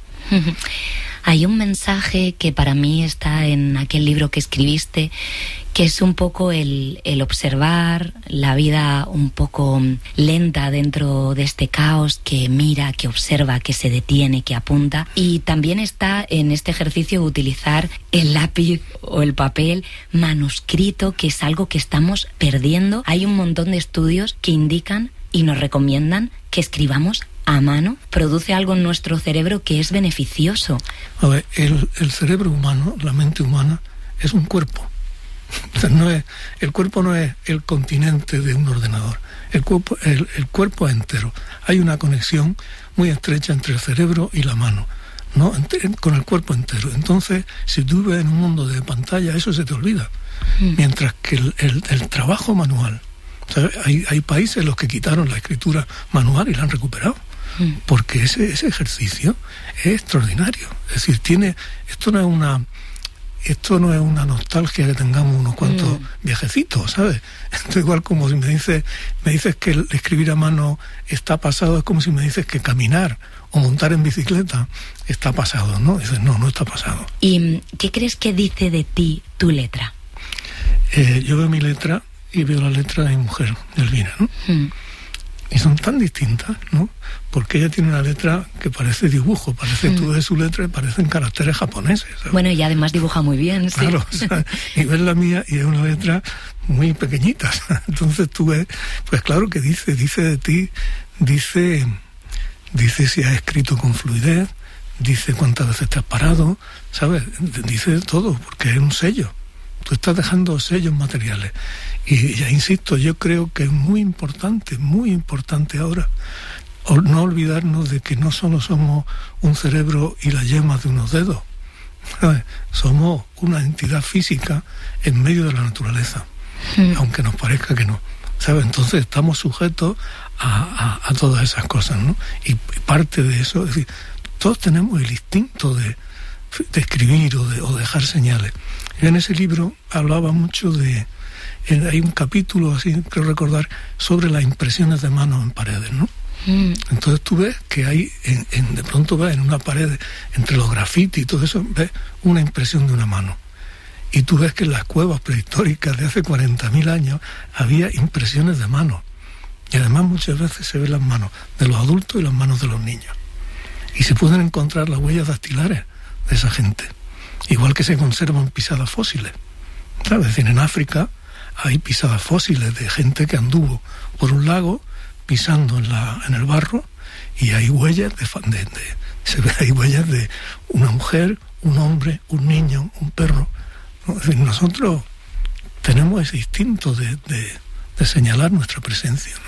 Hay un mensaje que para mí está en aquel libro que escribiste, que es un poco el, el observar la vida un poco lenta dentro de este caos, que mira, que observa, que se detiene, que apunta. Y también está en este ejercicio de utilizar el lápiz o el papel manuscrito, que es algo que estamos perdiendo. Hay un montón de estudios que indican y nos recomiendan que escribamos a mano. Produce algo en nuestro cerebro que es beneficioso. A ver, el, el cerebro humano, la mente humana, es un cuerpo. No es, el cuerpo no es el continente de un ordenador. El cuerpo, el, el cuerpo es entero. Hay una conexión muy estrecha entre el cerebro y la mano, ¿no? Con el cuerpo entero. Entonces, si tú vives en un mundo de pantalla, eso se te olvida. Mm. Mientras que el, el, el trabajo manual, ¿sabes? Hay, hay países en los que quitaron la escritura manual y la han recuperado. Mm. Porque ese, ese ejercicio es extraordinario. Es decir, tiene, esto no es una esto no es una nostalgia que tengamos unos cuantos mm. viejecitos, ¿sabes? Esto igual como si me dices, me dices que el escribir a mano está pasado, es como si me dices que caminar o montar en bicicleta está pasado, ¿no? Dices, no, no está pasado. ¿Y qué crees que dice de ti tu letra? Eh, yo veo mi letra y veo la letra de mi mujer, de Elvira, ¿no? Mm. Y son tan distintas, ¿no? Porque ella tiene una letra que parece dibujo, parece mm. tú ves su letra y parecen caracteres japoneses, ¿sabes? Bueno, y además dibuja muy bien, sí. Claro, o sea, y ves la mía y es una letra muy pequeñita. Entonces tú ves, pues claro que dice, dice de ti, dice, dice si has escrito con fluidez, dice cuántas veces te has parado, ¿sabes? Dice todo, porque es un sello. Tú estás dejando sellos materiales. Y ya insisto, yo creo que es muy importante, muy importante ahora, no olvidarnos de que no solo somos un cerebro y las yemas de unos dedos, ¿sabes? Somos una entidad física en medio de la naturaleza, mm. aunque nos parezca que no, ¿sabes? Entonces estamos sujetos a, a, a todas esas cosas, ¿no? Y parte de eso, es decir, todos tenemos el instinto de, de escribir o de o dejar señales. Yo en ese libro hablaba mucho de... Hay un capítulo, así creo recordar, sobre las impresiones de manos en paredes, ¿no? Mm. Entonces tú ves que hay, en, en, de pronto ves en una pared, entre los grafitis y todo eso, ves una impresión de una mano. Y tú ves que en las cuevas prehistóricas de hace cuarenta mil años había impresiones de manos. Y además muchas veces se ven las manos de los adultos y las manos de los niños. Y se pueden encontrar las huellas dactilares de esa gente. Igual que se conservan pisadas fósiles. ¿Sabes? Es decir, en África hay pisadas fósiles de gente que anduvo por un lago pisando en, la, en el barro, y hay huellas de, de, de se ve hay huellas de una mujer, un hombre, un niño, un perro, ¿no? Es decir, nosotros tenemos ese instinto de, de, de señalar nuestra presencia, ¿no?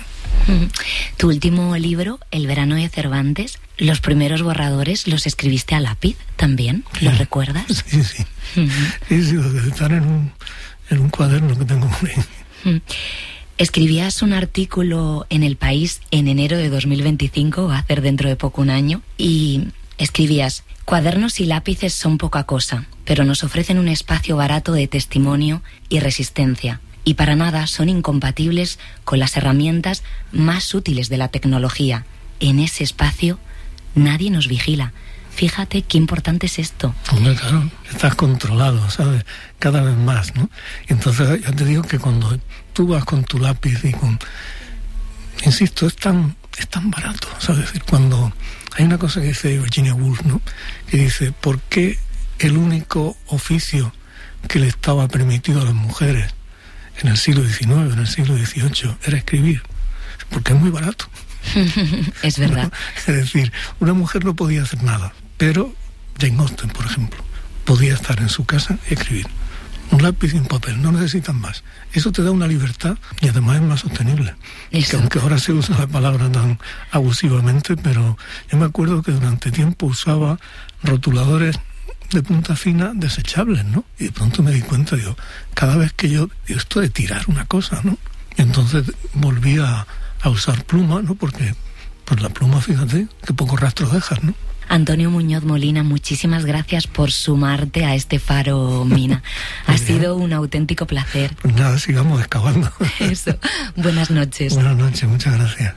Tu último libro, El verano de Cervantes, los primeros borradores los escribiste a lápiz también, ¿los sí. recuerdas? Sí, sí. Uh-huh. Sí, sí, están en un, en un cuaderno que tengo por ahí. Uh-huh. Escribías un artículo en El País en enero de dos mil veinticinco, va a hacer dentro de poco un año, y escribías: cuadernos y lápices son poca cosa, pero nos ofrecen un espacio barato de testimonio y resistencia, y para nada son incompatibles con las herramientas más útiles de la tecnología. En ese espacio nadie nos vigila. Fíjate qué importante es esto. Hombre, claro, estás controlado, ¿sabes? Cada vez más, ¿no? Entonces, ya te digo que cuando tú vas con tu lápiz y con... Insisto, es tan, es tan barato, ¿sabes? Es decir, cuando... Hay una cosa que dice Virginia Woolf, ¿no? Que dice, ¿por qué el único oficio que le estaba permitido a las mujeres en el siglo diecinueve, en el siglo dieciocho, era escribir? Porque es muy barato. Es verdad. ¿No? Es decir, una mujer no podía hacer nada, pero Jane Austen, por ejemplo, podía estar en su casa y escribir. Un lápiz y un papel, no necesitan más. Eso te da una libertad y además es más sostenible. Que aunque ahora se usa la palabra tan abusivamente, pero yo me acuerdo que durante tiempo usaba rotuladores de punta fina desechables, ¿no? Y de pronto me di cuenta, digo, cada vez que yo... Digo, esto de tirar una cosa, ¿no? Y entonces volví a, a usar pluma, ¿no? Porque pues la pluma, fíjate, qué poco rastro dejas, ¿no? Antonio Muñoz Molina, muchísimas gracias por sumarte a este Faro Mina. Ha sido un auténtico placer. Pues nada, sigamos excavando. Eso. Buenas noches. Buenas noches, muchas gracias.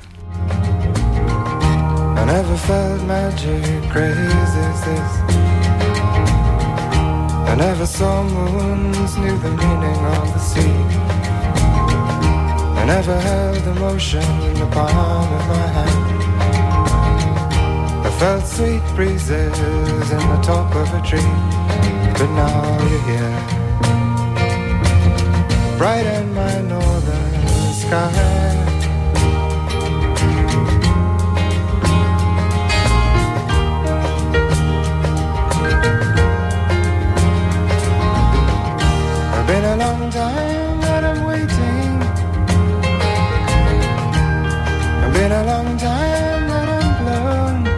I never felt magic crazy as this. I never saw moons, knew the meaning of the sea. I never held emotion in the palm of my hand. I felt sweet breezes in the top of a tree, but now you're here, bright in my northern sky. It's been a long time that I'm waiting. It's been a long time that I'm blown.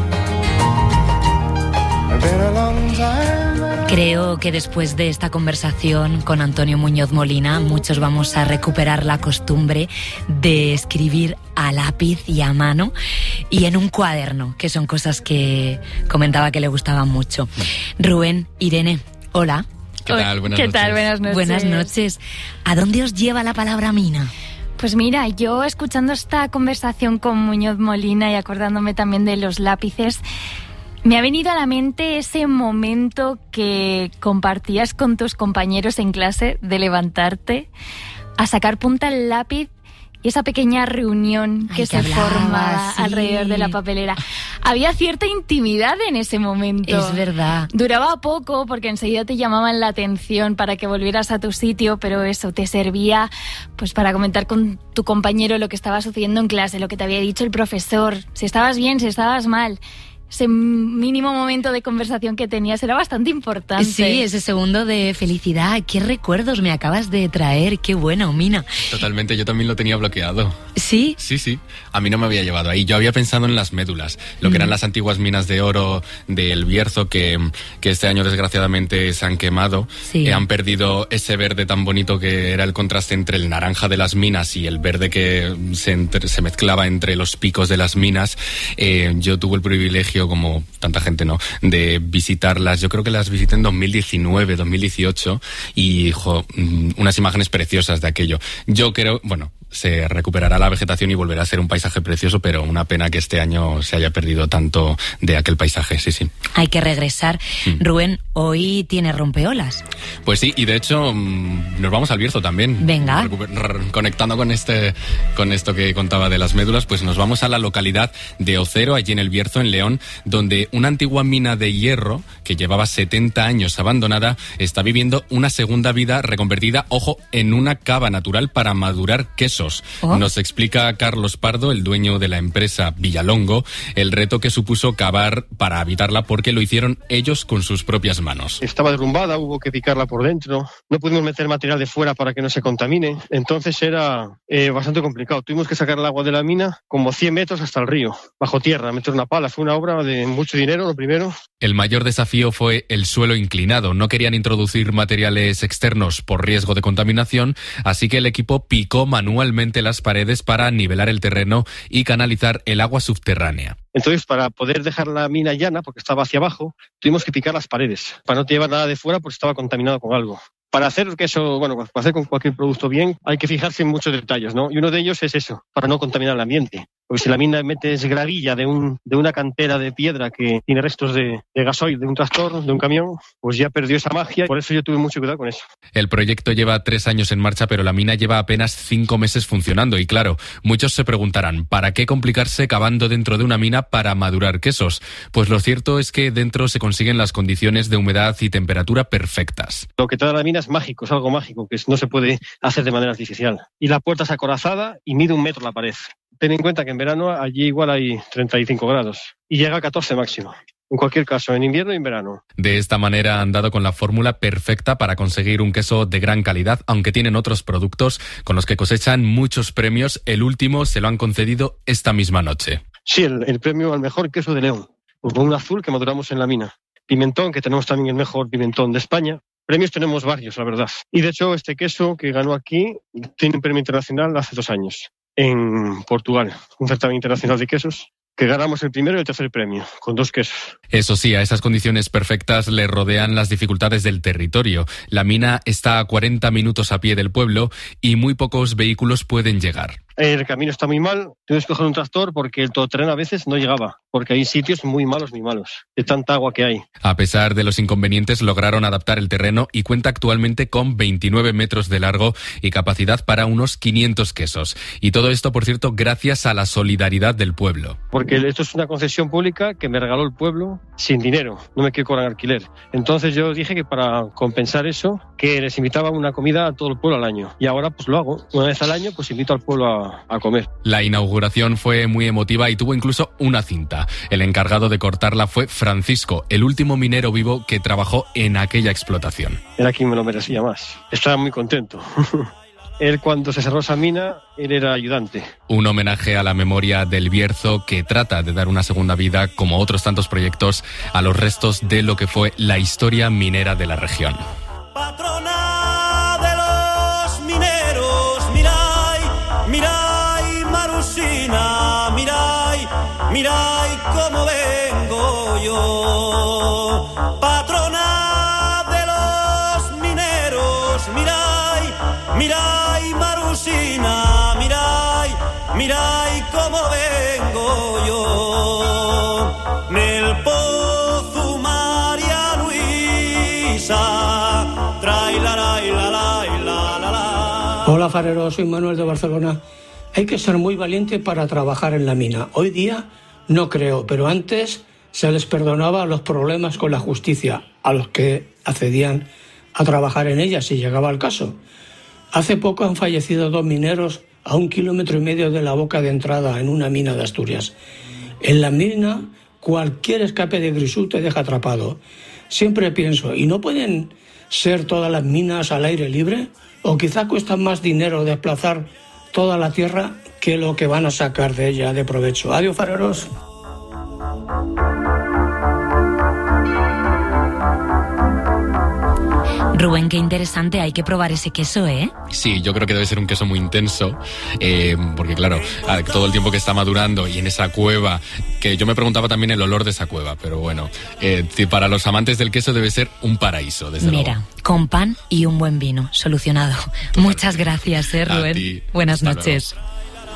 Creo que después de esta conversación con Antonio Muñoz Molina, muchos vamos a recuperar la costumbre de escribir a lápiz y a mano y en un cuaderno, que son cosas que comentaba que le gustaban mucho. Rubén, Irene, hola. ¿Qué tal? Buenas ¿Qué noches. tal? Buenas noches. Buenas noches. ¿A dónde os lleva la palabra mina? Pues mira, yo escuchando esta conversación con Muñoz Molina y acordándome también de los lápices, me ha venido a la mente ese momento que compartías con tus compañeros en clase de levantarte, a sacar punta el lápiz y esa pequeña reunión que, Ay, que se hablaba, formaba sí. alrededor de la papelera. Había cierta intimidad en ese momento. Es verdad. Duraba poco porque enseguida te llamaban la atención para que volvieras a tu sitio, pero eso te servía pues para comentar con tu compañero lo que estaba sucediendo en clase, lo que te había dicho el profesor, si estabas bien, si estabas mal. Ese mínimo momento de conversación que tenías era bastante importante. Sí, ese segundo de felicidad. ¿Qué recuerdos me acabas de traer? Qué bueno, Mina. Totalmente, yo también lo tenía bloqueado. ¿Sí? Sí, sí. A mí no me había llevado ahí. Yo había pensado en las médulas, lo que eran las antiguas minas de oro del Bierzo que, que este año desgraciadamente se han quemado. Sí. Eh, han perdido ese verde tan bonito que era el contraste entre el naranja de las minas y el verde que se, entre, se mezclaba entre los picos de las minas. Eh, yo tuve el privilegio, como tanta gente no, de visitarlas. Yo creo que las visité en dos mil diecinueve, dos mil dieciocho y jo, unas imágenes preciosas de aquello. Yo creo, bueno, se recuperará la vegetación y volverá a ser un paisaje precioso, pero una pena que este año se haya perdido tanto de aquel paisaje, sí, sí. Hay que regresar. Mm. Rubén, hoy tiene rompeolas. Pues sí, y de hecho nos vamos al Bierzo también. Venga. Recuper- conectando con este, con esto que contaba de las médulas, pues nos vamos a la localidad de Ocero, allí en el Bierzo, en León, donde una antigua mina de hierro que llevaba setenta años abandonada está viviendo una segunda vida reconvertida, ojo, en una cava natural para madurar queso quesos. Oh. Nos explica Carlos Pardo, el dueño de la empresa Villalongo, el reto que supuso cavar para habitarla porque lo hicieron ellos con sus propias manos. Estaba derrumbada, hubo que picarla por dentro, no pudimos meter material de fuera para que no se contamine, entonces era eh, bastante complicado. Tuvimos que sacar el agua de la mina como cien metros hasta el río, bajo tierra, meter una pala. Fue una obra de mucho dinero, lo primero. El mayor desafío fue el suelo inclinado. No querían introducir materiales externos por riesgo de contaminación, así que el equipo picó manualmente las paredes para nivelar el terreno y canalizar el agua subterránea. Entonces, para poder dejar la mina llana, porque estaba hacia abajo, tuvimos que picar las paredes, para no llevar nada de fuera porque estaba contaminado con algo. Para hacer queso, bueno, para hacer con cualquier producto bien, hay que fijarse en muchos detalles, ¿no? Y uno de ellos es eso, para no contaminar el ambiente. Porque si la mina metes gravilla de, un, de una cantera de piedra que tiene restos de, de gasoil, de un tractor, de un camión, pues ya perdió esa magia. Por eso yo tuve mucho cuidado con eso. El proyecto lleva tres años en marcha, pero la mina lleva apenas cinco meses funcionando. Y claro, muchos se preguntarán, ¿para qué complicarse cavando dentro de una mina para madurar quesos? Pues lo cierto es que dentro se consiguen las condiciones de humedad y temperatura perfectas. Lo que trae la mina es mágico, es algo mágico, que no se puede hacer de manera artificial. Y la puerta es acorazada y mide un metro la pared. Ten en cuenta que en verano allí igual hay treinta y cinco grados y llega a catorce máximo. En cualquier caso, en invierno y en verano. De esta manera han dado con la fórmula perfecta para conseguir un queso de gran calidad, aunque tienen otros productos con los que cosechan muchos premios. El último se lo han concedido esta misma noche. Sí, el, el premio al mejor queso de León, con un azul que maduramos en la mina. Pimentón, que tenemos también el mejor pimentón de España. Premios tenemos varios, la verdad. Y de hecho, este queso que ganó aquí tiene un premio internacional hace dos años. En Portugal, un certamen internacional de quesos, que ganamos el primero y el tercer premio, con dos quesos. Eso sí, a esas condiciones perfectas le rodean las dificultades del territorio. La mina está a cuarenta minutos a pie del pueblo y muy pocos vehículos pueden llegar. El camino está muy mal, tienes que coger un tractor porque el todoterreno a veces no llegaba, porque hay sitios muy malos, muy malos, de tanta agua que hay. A pesar de los inconvenientes, lograron adaptar el terreno y cuenta actualmente con veintinueve metros de largo y capacidad para unos quinientos quesos. Y todo esto, por cierto, gracias a la solidaridad del pueblo. Porque esto es una concesión pública que me regaló el pueblo sin dinero, no me quiero cobrar alquiler. Entonces yo dije que para compensar eso, que les invitaba una comida a todo el pueblo al año. Y ahora pues lo hago, una vez al año pues invito al pueblo a a comer. La inauguración fue muy emotiva y tuvo incluso una cinta. El encargado de cortarla fue Francisco, el último minero vivo que trabajó en aquella explotación. Era quien me lo merecía más. Estaba muy contento. Él, cuando se cerró esa mina, él era ayudante. Un homenaje a la memoria del Bierzo, que trata de dar una segunda vida, como otros tantos proyectos, a los restos de lo que fue la historia minera de la región. Patrona de los mineros, mirai, mirai, Marusina, mirai, mirai cómo vengo yo. Patrona de los mineros, mirai, mirai, Marusina, mirai, mirai cómo vengo yo. Nel pozo María Luisa, trae la la la la la la. Hola fareros, soy Manuel de Barcelona. Hay que ser muy valiente para trabajar en la mina. Hoy día no creo, pero antes se les perdonaba los problemas con la justicia a los que accedían a trabajar en ella si llegaba el caso. Hace poco han fallecido dos mineros a un kilómetro y medio de la boca de entrada en una mina de Asturias. En la mina cualquier escape de grisú te deja atrapado. Siempre pienso, ¿y no pueden ser todas las minas al aire libre? ¿O quizá cuesta más dinero desplazar toda la tierra que lo que van a sacar de ella de provecho? Adiós, fareros. Rubén, qué interesante, hay que probar ese queso, ¿eh? Sí, yo creo que debe ser un queso muy intenso, eh, porque claro, todo el tiempo que está madurando y en esa cueva, que yo me preguntaba también el olor de esa cueva, pero bueno, eh, para los amantes del queso debe ser un paraíso, desde Mira, luego. con pan y un buen vino, solucionado. Total. Muchas gracias, ¿eh, Rubén? A ti. Buenas Hasta noches. Luego.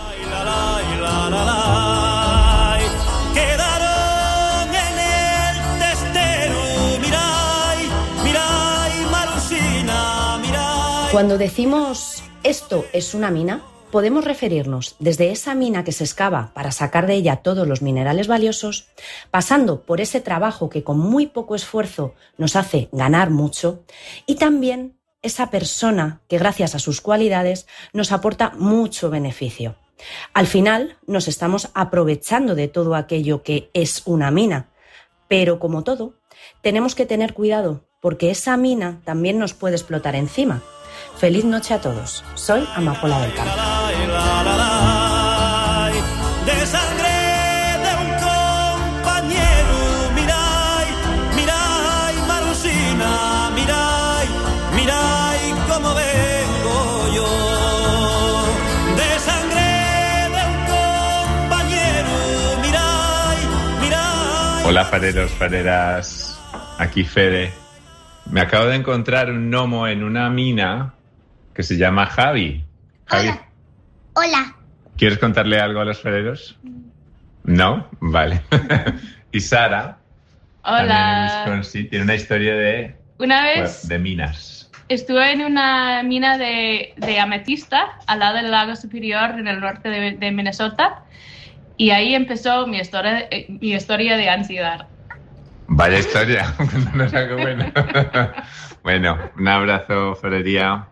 Cuando decimos esto es una mina, podemos referirnos desde esa mina que se excava para sacar de ella todos los minerales valiosos, pasando por ese trabajo que con muy poco esfuerzo nos hace ganar mucho, y también esa persona que gracias a sus cualidades nos aporta mucho beneficio. Al final nos estamos aprovechando de todo aquello que es una mina, pero como todo, tenemos que tener cuidado porque esa mina también nos puede explotar encima. Feliz noche a todos. Soy Amapola del Campo. De sangre de un compañero, mirai, mirai, Marusina, mirai, mirai cómo vengo yo. De sangre de un compañero, mirai, mirai. Hola fareros, fareras, aquí Fede. Me acabo de encontrar un gnomo en una mina que se llama Javi. Javi. Hola. Hola. ¿Quieres contarle algo a los fareros? ¿No? Vale. Y Sara, Hola. también en Wisconsin, tiene una historia de, Una vez de minas. estuve en una mina de, de ametista al lado del lago Superior en el norte de, de Minnesota y ahí empezó mi historia, eh, mi historia de ansiedad. Vaya historia, cuéntanos algo bueno. Bueno, un abrazo, farería.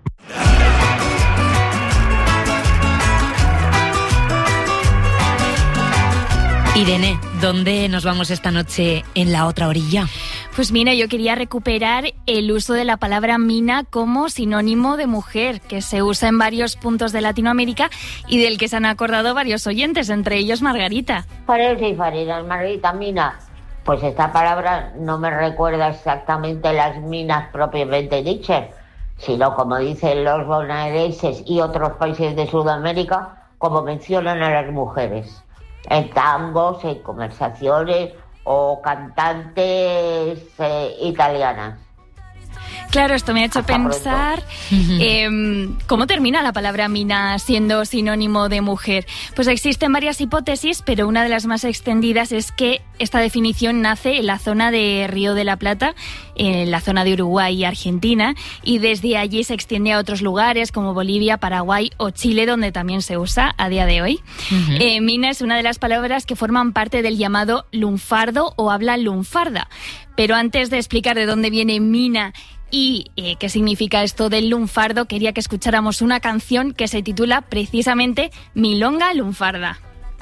Irene, ¿dónde nos vamos esta noche en la otra orilla? Pues mira, yo quería recuperar el uso de la palabra mina como sinónimo de mujer, que se usa en varios puntos de Latinoamérica y del que se han acordado varios oyentes, entre ellos Margarita. Fareros y fareras, Margarita, mina. Pues esta palabra no me recuerda exactamente las minas propiamente dichas, sino como dicen los bonaerenses y otros países de Sudamérica, como mencionan a las mujeres, en tangos, en conversaciones o cantantes eh, italianas. Claro, esto me ha hecho Hasta pensar eh, cómo termina la palabra mina siendo sinónimo de mujer. Pues existen varias hipótesis, pero una de las más extendidas es que esta definición nace en la zona de Río de la Plata, en la zona de Uruguay y Argentina, y desde allí se extiende a otros lugares como Bolivia, Paraguay o Chile, donde también se usa a día de hoy. Uh-huh. Eh, mina es una de las palabras que forman parte del llamado lunfardo o habla lunfarda. Pero antes de explicar de dónde viene mina y eh, qué significa esto del lunfardo, quería que escucháramos una canción que se titula precisamente Milonga Lunfarda.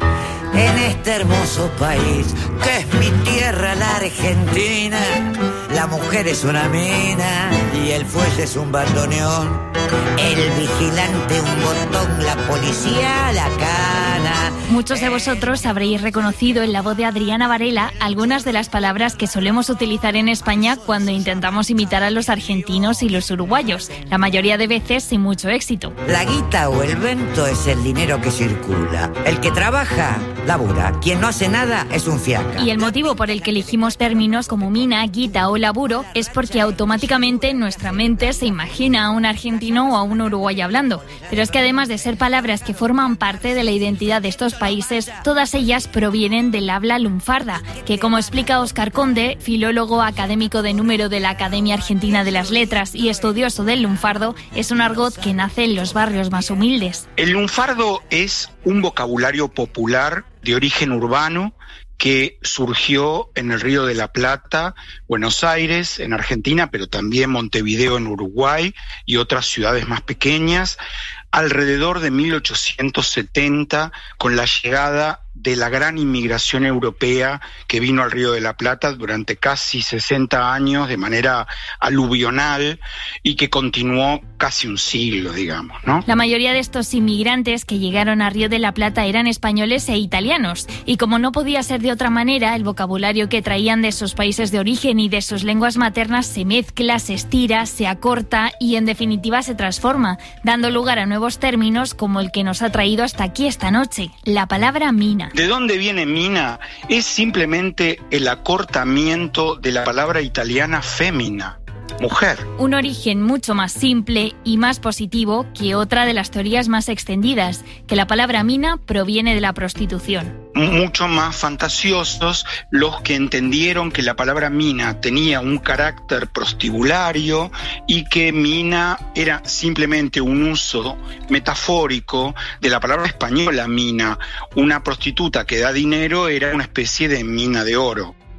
En este hermoso país que es mi tierra, la Argentina, la mujer es una mina y el fuelle es un bandoneón, el vigilante un botón, la policía la cana. Muchos de vosotros habréis reconocido en la voz de Adriana Varela algunas de las palabras que solemos utilizar en España cuando intentamos imitar a los argentinos y los uruguayos, la mayoría de veces sin mucho éxito. La guita o el vento es el dinero que circula, el que trabaja labura, quien no hace nada es un fiaca. Y el motivo por el que elegimos términos como mina, guita o laburo es porque automáticamente nuestra mente se imagina a un argentino o a un uruguayo hablando. Pero es que además de ser palabras que forman parte de la identidad de estos países, todas ellas provienen del habla lunfarda, que como explica Óscar Conde, filólogo académico de número de la Academia Argentina de las Letras y estudioso del lunfardo, es un argot que nace en los barrios más humildes. El lunfardo es un vocabulario popular de origen urbano que surgió en el Río de la Plata, Buenos Aires, en Argentina, pero también Montevideo en Uruguay y otras ciudades más pequeñas, alrededor de mil ochocientos setenta, con la llegada de la gran inmigración europea que vino al Río de la Plata durante casi sesenta años de manera aluvional y que continuó casi un siglo, digamos, ¿no? La mayoría de estos inmigrantes que llegaron a Río de la Plata eran españoles e italianos, y como no podía ser de otra manera, el vocabulario que traían de sus países de origen y de sus lenguas maternas se mezcla, se estira, se acorta y en definitiva se transforma, dando lugar a nuevos términos como el que nos ha traído hasta aquí esta noche, la palabra mina. ¿De dónde viene mina? Es simplemente el acortamiento de la palabra italiana fémina, mujer. Un origen mucho más simple y más positivo que otra de las teorías más extendidas, que la palabra mina proviene de la prostitución. Mucho más fantasiosos los que entendieron que la palabra mina tenía un carácter prostibulario y que mina era simplemente un uso metafórico de la palabra española mina. Una prostituta que da dinero era una especie de mina de oro.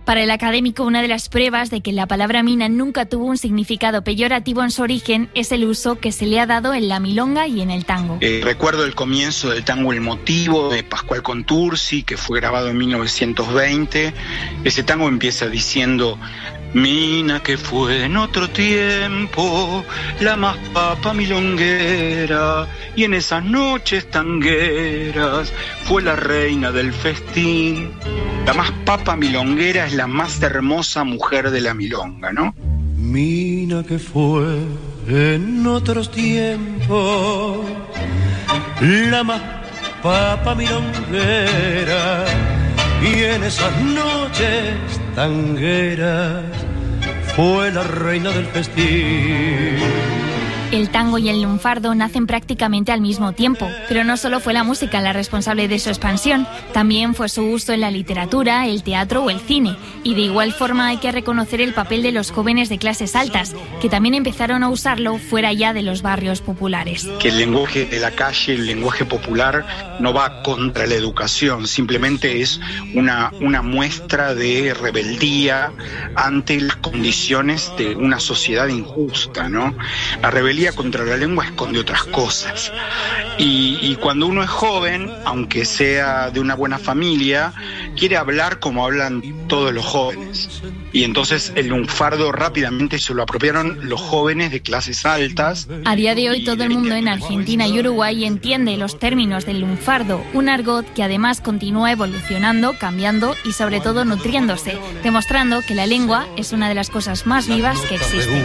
Para el académico, una de las pruebas de que la palabra mina nunca tuvo un significado peyorativo en su origen es el uso que se le ha dado en la milonga y en el tango. Eh, recuerdo el comienzo del tango El Motivo de Pascual Contursi, que fue grabado en mil novecientos veinte. Ese tango empieza diciendo: mina que fue en otro tiempo la más papa milonguera, y en esas noches tangueras fue la reina del festín. La más papa milonguera es la más hermosa mujer de la milonga, ¿no? Mina que fue en otros tiempos la más papa milonguera, y en esas noches tangueras fue la reina del festín. El tango y el lunfardo nacen prácticamente al mismo tiempo, pero no solo fue la música la responsable de su expansión, también fue su uso en la literatura, el teatro o el cine. Y de igual forma hay que reconocer el papel de los jóvenes de clases altas, que también empezaron a usarlo fuera ya de los barrios populares. Que el lenguaje de la calle, el lenguaje popular, no va contra la educación, simplemente es una, una muestra de rebeldía ante las condiciones de una sociedad injusta, ¿no? La rebeldía contra la lengua esconde otras cosas, y, y cuando uno es joven, aunque sea de una buena familia, quiere hablar como hablan todos los jóvenes, y entonces el lunfardo rápidamente se lo apropiaron los jóvenes de clases altas. A día de hoy todo el mundo en Argentina y Uruguay entiende los términos del lunfardo, un argot que además continúa evolucionando, cambiando y sobre todo nutriéndose, demostrando que la lengua es una de las cosas más vivas que existen.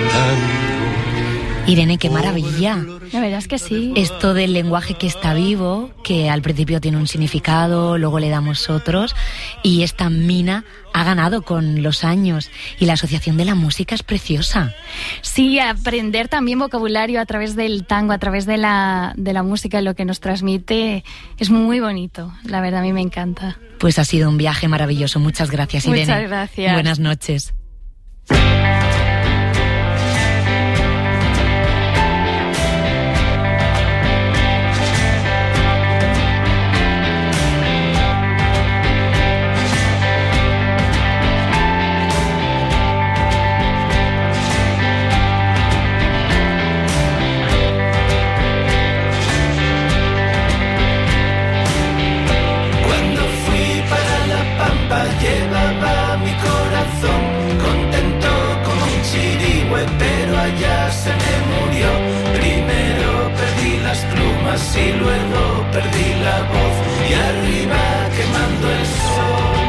Irene, qué maravilla. La verdad es que sí. Esto del lenguaje que está vivo, que al principio tiene un significado, luego le damos otros, y esta mina ha ganado con los años, y la asociación de la música es preciosa. Sí, aprender también vocabulario a través del tango, a través de la, de la música, lo que nos transmite, es muy bonito. La verdad, a mí me encanta. Pues ha sido un viaje maravilloso. Muchas gracias, Irene. Muchas gracias. Buenas noches. Llevaba mi corazón contento como un chirigüe, pero allá se me murió. Primero perdí las plumas y luego perdí la voz, y arriba quemando el sol.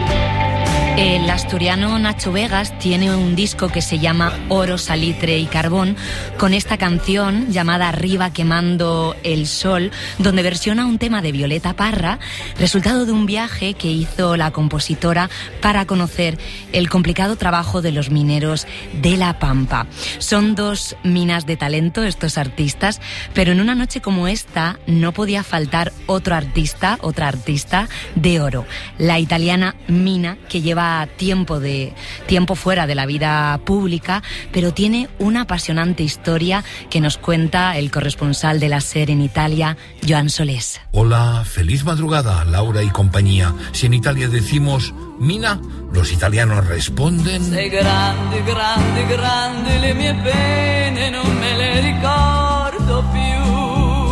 El asturiano Nacho Vegas tiene un disco que se llama Oro, Salitre y Carbón, con esta canción llamada Arriba quemando el sol, donde versiona un tema de Violeta Parra, resultado de un viaje que hizo la compositora para conocer el complicado trabajo de los mineros de La Pampa. Son dos minas de talento estos artistas, pero en una noche como esta no podía faltar otro artista, otra artista de oro, la italiana Mina, que lleva tiempo de tiempo fuera de la vida pública, pero tiene una apasionante historia que nos cuenta el corresponsal de la SER en Italia, Joan Solés. Hola, feliz madrugada, Laura y compañía. Si en Italia decimos Mina, los italianos responden: Sei grande, grande, grande, le mie pene non me le ricordo più.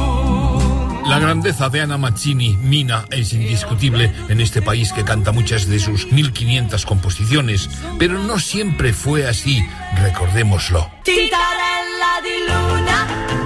La grandeza de Anna Mazzini, Mina, es indiscutible en este país que canta muchas de sus mil quinientas composiciones, pero no siempre fue así, recordémoslo. Tintarella di luna,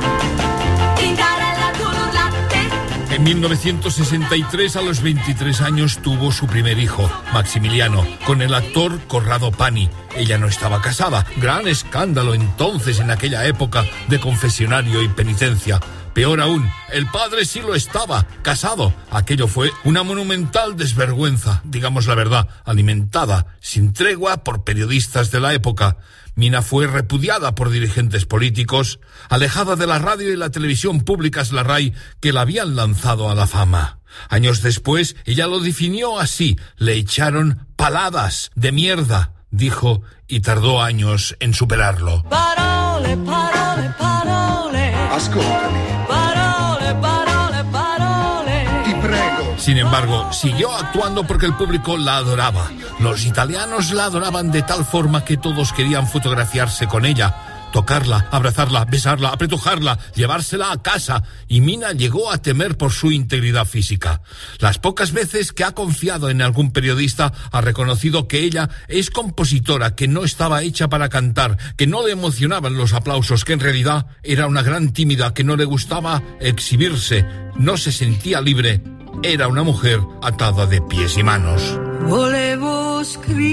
tintarella tu latte. En mil novecientos sesenta y tres, a los veintitrés años, tuvo su primer hijo, Maximiliano, con el actor Corrado Pani. Ella no estaba casada, gran escándalo entonces en aquella época de confesionario y penitencia. Peor aún, el padre sí lo estaba, casado. Aquello fue una monumental desvergüenza, digamos la verdad, alimentada sin tregua por periodistas de la época. Mina fue repudiada por dirigentes políticos, alejada de la radio y la televisión públicas, la RAI, que la habían lanzado a la fama. Años después, ella lo definió así: le echaron paladas de mierda, dijo, y tardó años en superarlo. Parole, parole, parole. Ascoltami. Parole, parole, parole. Ti prego. Sin embargo, siguió actuando porque el público la adoraba. Los italianos la adoraban de tal forma que todos querían fotografiarse con ella, tocarla, abrazarla, besarla, apretujarla, llevársela a casa, y Mina llegó a temer por su integridad física. Las pocas veces que ha confiado en algún periodista ha reconocido que ella es compositora, que no estaba hecha para cantar, que no le emocionaban los aplausos, que en realidad era una gran tímida, que no le gustaba exhibirse, no se sentía libre, era una mujer atada de pies y manos. Volevo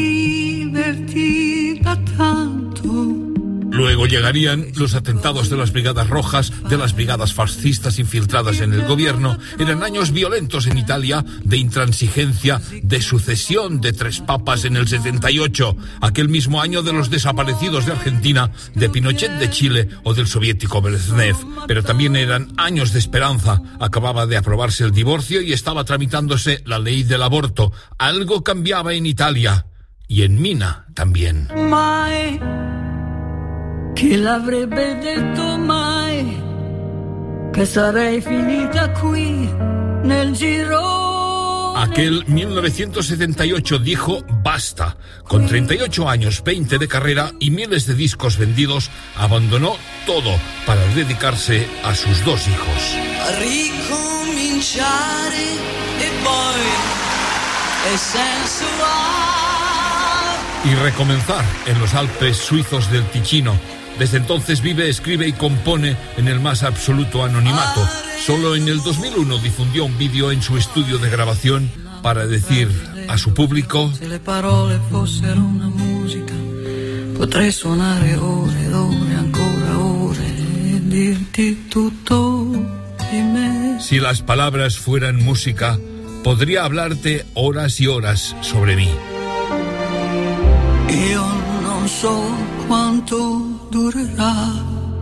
scriverti da tanto. Luego llegarían los atentados de las Brigadas Rojas, de las brigadas fascistas infiltradas en el gobierno. Eran años violentos en Italia, de intransigencia, de sucesión de tres papas en el setenta y ocho, aquel mismo año de los desaparecidos de Argentina, de Pinochet de Chile o del soviético Brezhnev. Pero también eran años de esperanza. Acababa de aprobarse el divorcio y estaba tramitándose la ley del aborto. Algo cambiaba en Italia y en Mina también. Mai, chi l'avrebbe detto mai, che sarei finita qui nel giro. Aquel mil novecientos setenta y ocho dijo basta. Con treinta y ocho años, veinte de carrera y miles de discos vendidos, abandonó todo para dedicarse a sus dos hijos. Ricominciare e poi è sensuale. Y recomenzar en los Alpes suizos del Ticino. Desde entonces vive, escribe y compone en el más absoluto anonimato. Solo en el dos mil uno difundió un vídeo en su estudio de grabación para decir a su público: Se le parole fossero una musica, potrei suonare ore ed ore, ancora ore, e dirti tutto di me. Si las palabras fueran música, podría hablarte horas y horas sobre mí. Io non so quanto durerà.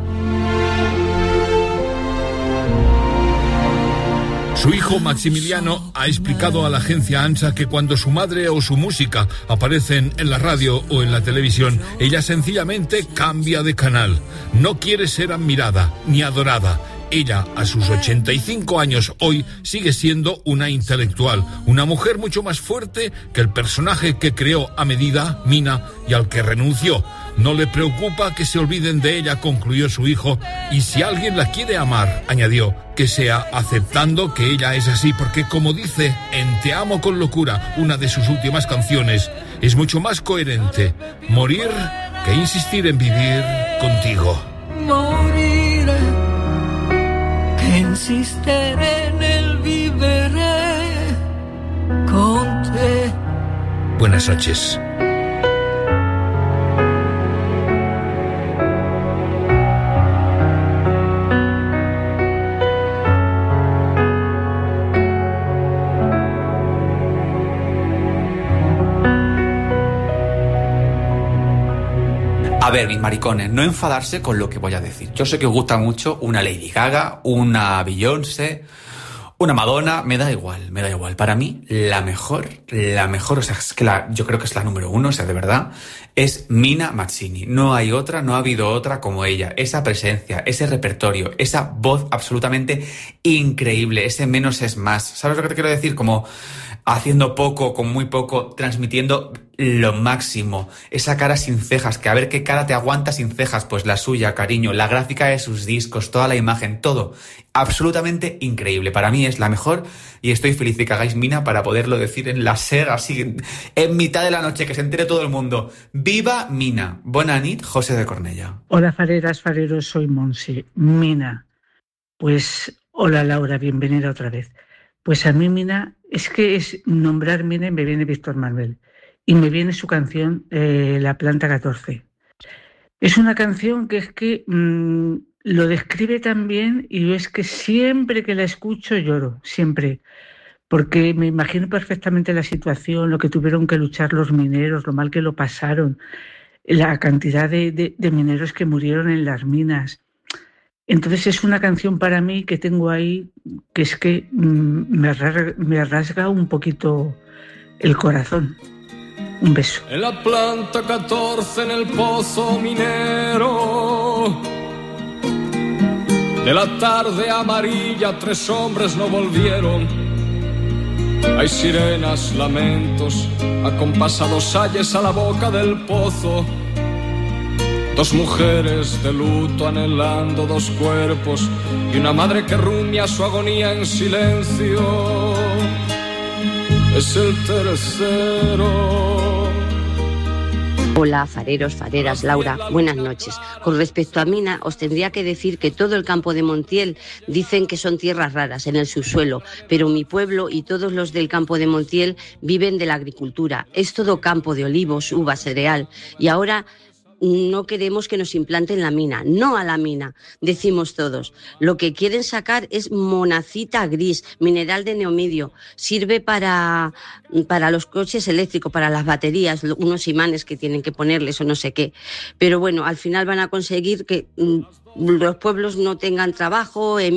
Su hijo Maximiliano ha explicado a la agencia ANSA que cuando su madre o su música aparecen en la radio o en la televisión, ella sencillamente cambia de canal. No quiere ser admirada ni adorada. Ella, a sus ochenta y cinco años hoy, sigue siendo una intelectual, una mujer mucho más fuerte que el personaje que creó a medida, Mina, y al que renunció. No le preocupa que se olviden de ella, concluyó su hijo, y si alguien la quiere amar, añadió, que sea aceptando que ella es así, porque como dice en Te amo con locura, una de sus últimas canciones, es mucho más coherente morir que insistir en vivir contigo. Morire che insistere nel vivere con te. Buenas noches. A ver, mis maricones, no enfadarse con lo que voy a decir. Yo sé que os gusta mucho una Lady Gaga, una Beyoncé, una Madonna, me da igual, me da igual. Para mí, la mejor, la mejor, o sea, es que la, yo creo que es la número uno, o sea, de verdad, es Mina Mazzini. No hay otra, no ha habido otra como ella. Esa presencia, ese repertorio, esa voz absolutamente increíble, ese menos es más. ¿Sabes lo que te quiero decir? Como haciendo poco, con muy poco, transmitiendo lo máximo. Esa cara sin cejas, que a ver qué cara te aguanta sin cejas, pues la suya, cariño, la gráfica de sus discos, toda la imagen, todo. Absolutamente increíble. Para mí es la mejor y estoy feliz de que hagáis Mina para poderlo decir en la SER, así en, en mitad de la noche, que se entere todo el mundo. ¡Viva Mina! Bona nit, José de Cornella. Hola, fareras, fareros, soy Monse. Mina. Pues, hola Laura, bienvenida otra vez. Pues a mí Mina, es que es nombrar Mina y me viene Víctor Manuel. Y me viene su canción, eh, La Planta catorce. Es una canción que es que mmm, lo describe tan bien y es que siempre que la escucho lloro, siempre. Porque me imagino perfectamente la situación, lo que tuvieron que luchar los mineros, lo mal que lo pasaron, la cantidad de, de, de mineros que murieron en las minas. Entonces es una canción para mí que tengo ahí, que es que mmm, me, rasga, me rasga un poquito el corazón. Un beso. En la planta catorce, en el pozo minero, de la tarde amarilla tres hombres no volvieron. Hay sirenas, lamentos, acompasados ayes a la boca del pozo. Dos mujeres de luto anhelando dos cuerpos y una madre que rumia su agonía en silencio. Es el tercero. Hola, fareros, fareras, Laura, buenas noches. Con respecto a Mina, os tendría que decir que todo el campo de Montiel dicen que son tierras raras en el subsuelo, pero mi pueblo y todos los del campo de Montiel viven de la agricultura. Es todo campo de olivos, uvas, cereal. Y ahora no queremos que nos implanten la mina, no a la mina, decimos todos. Lo que quieren sacar es monacita gris, mineral de neomedio. Sirve para, para los coches eléctricos, para las baterías, unos imanes que tienen que ponerles o no sé qué. Pero bueno, al final van a conseguir que mm, los pueblos no tengan trabajo,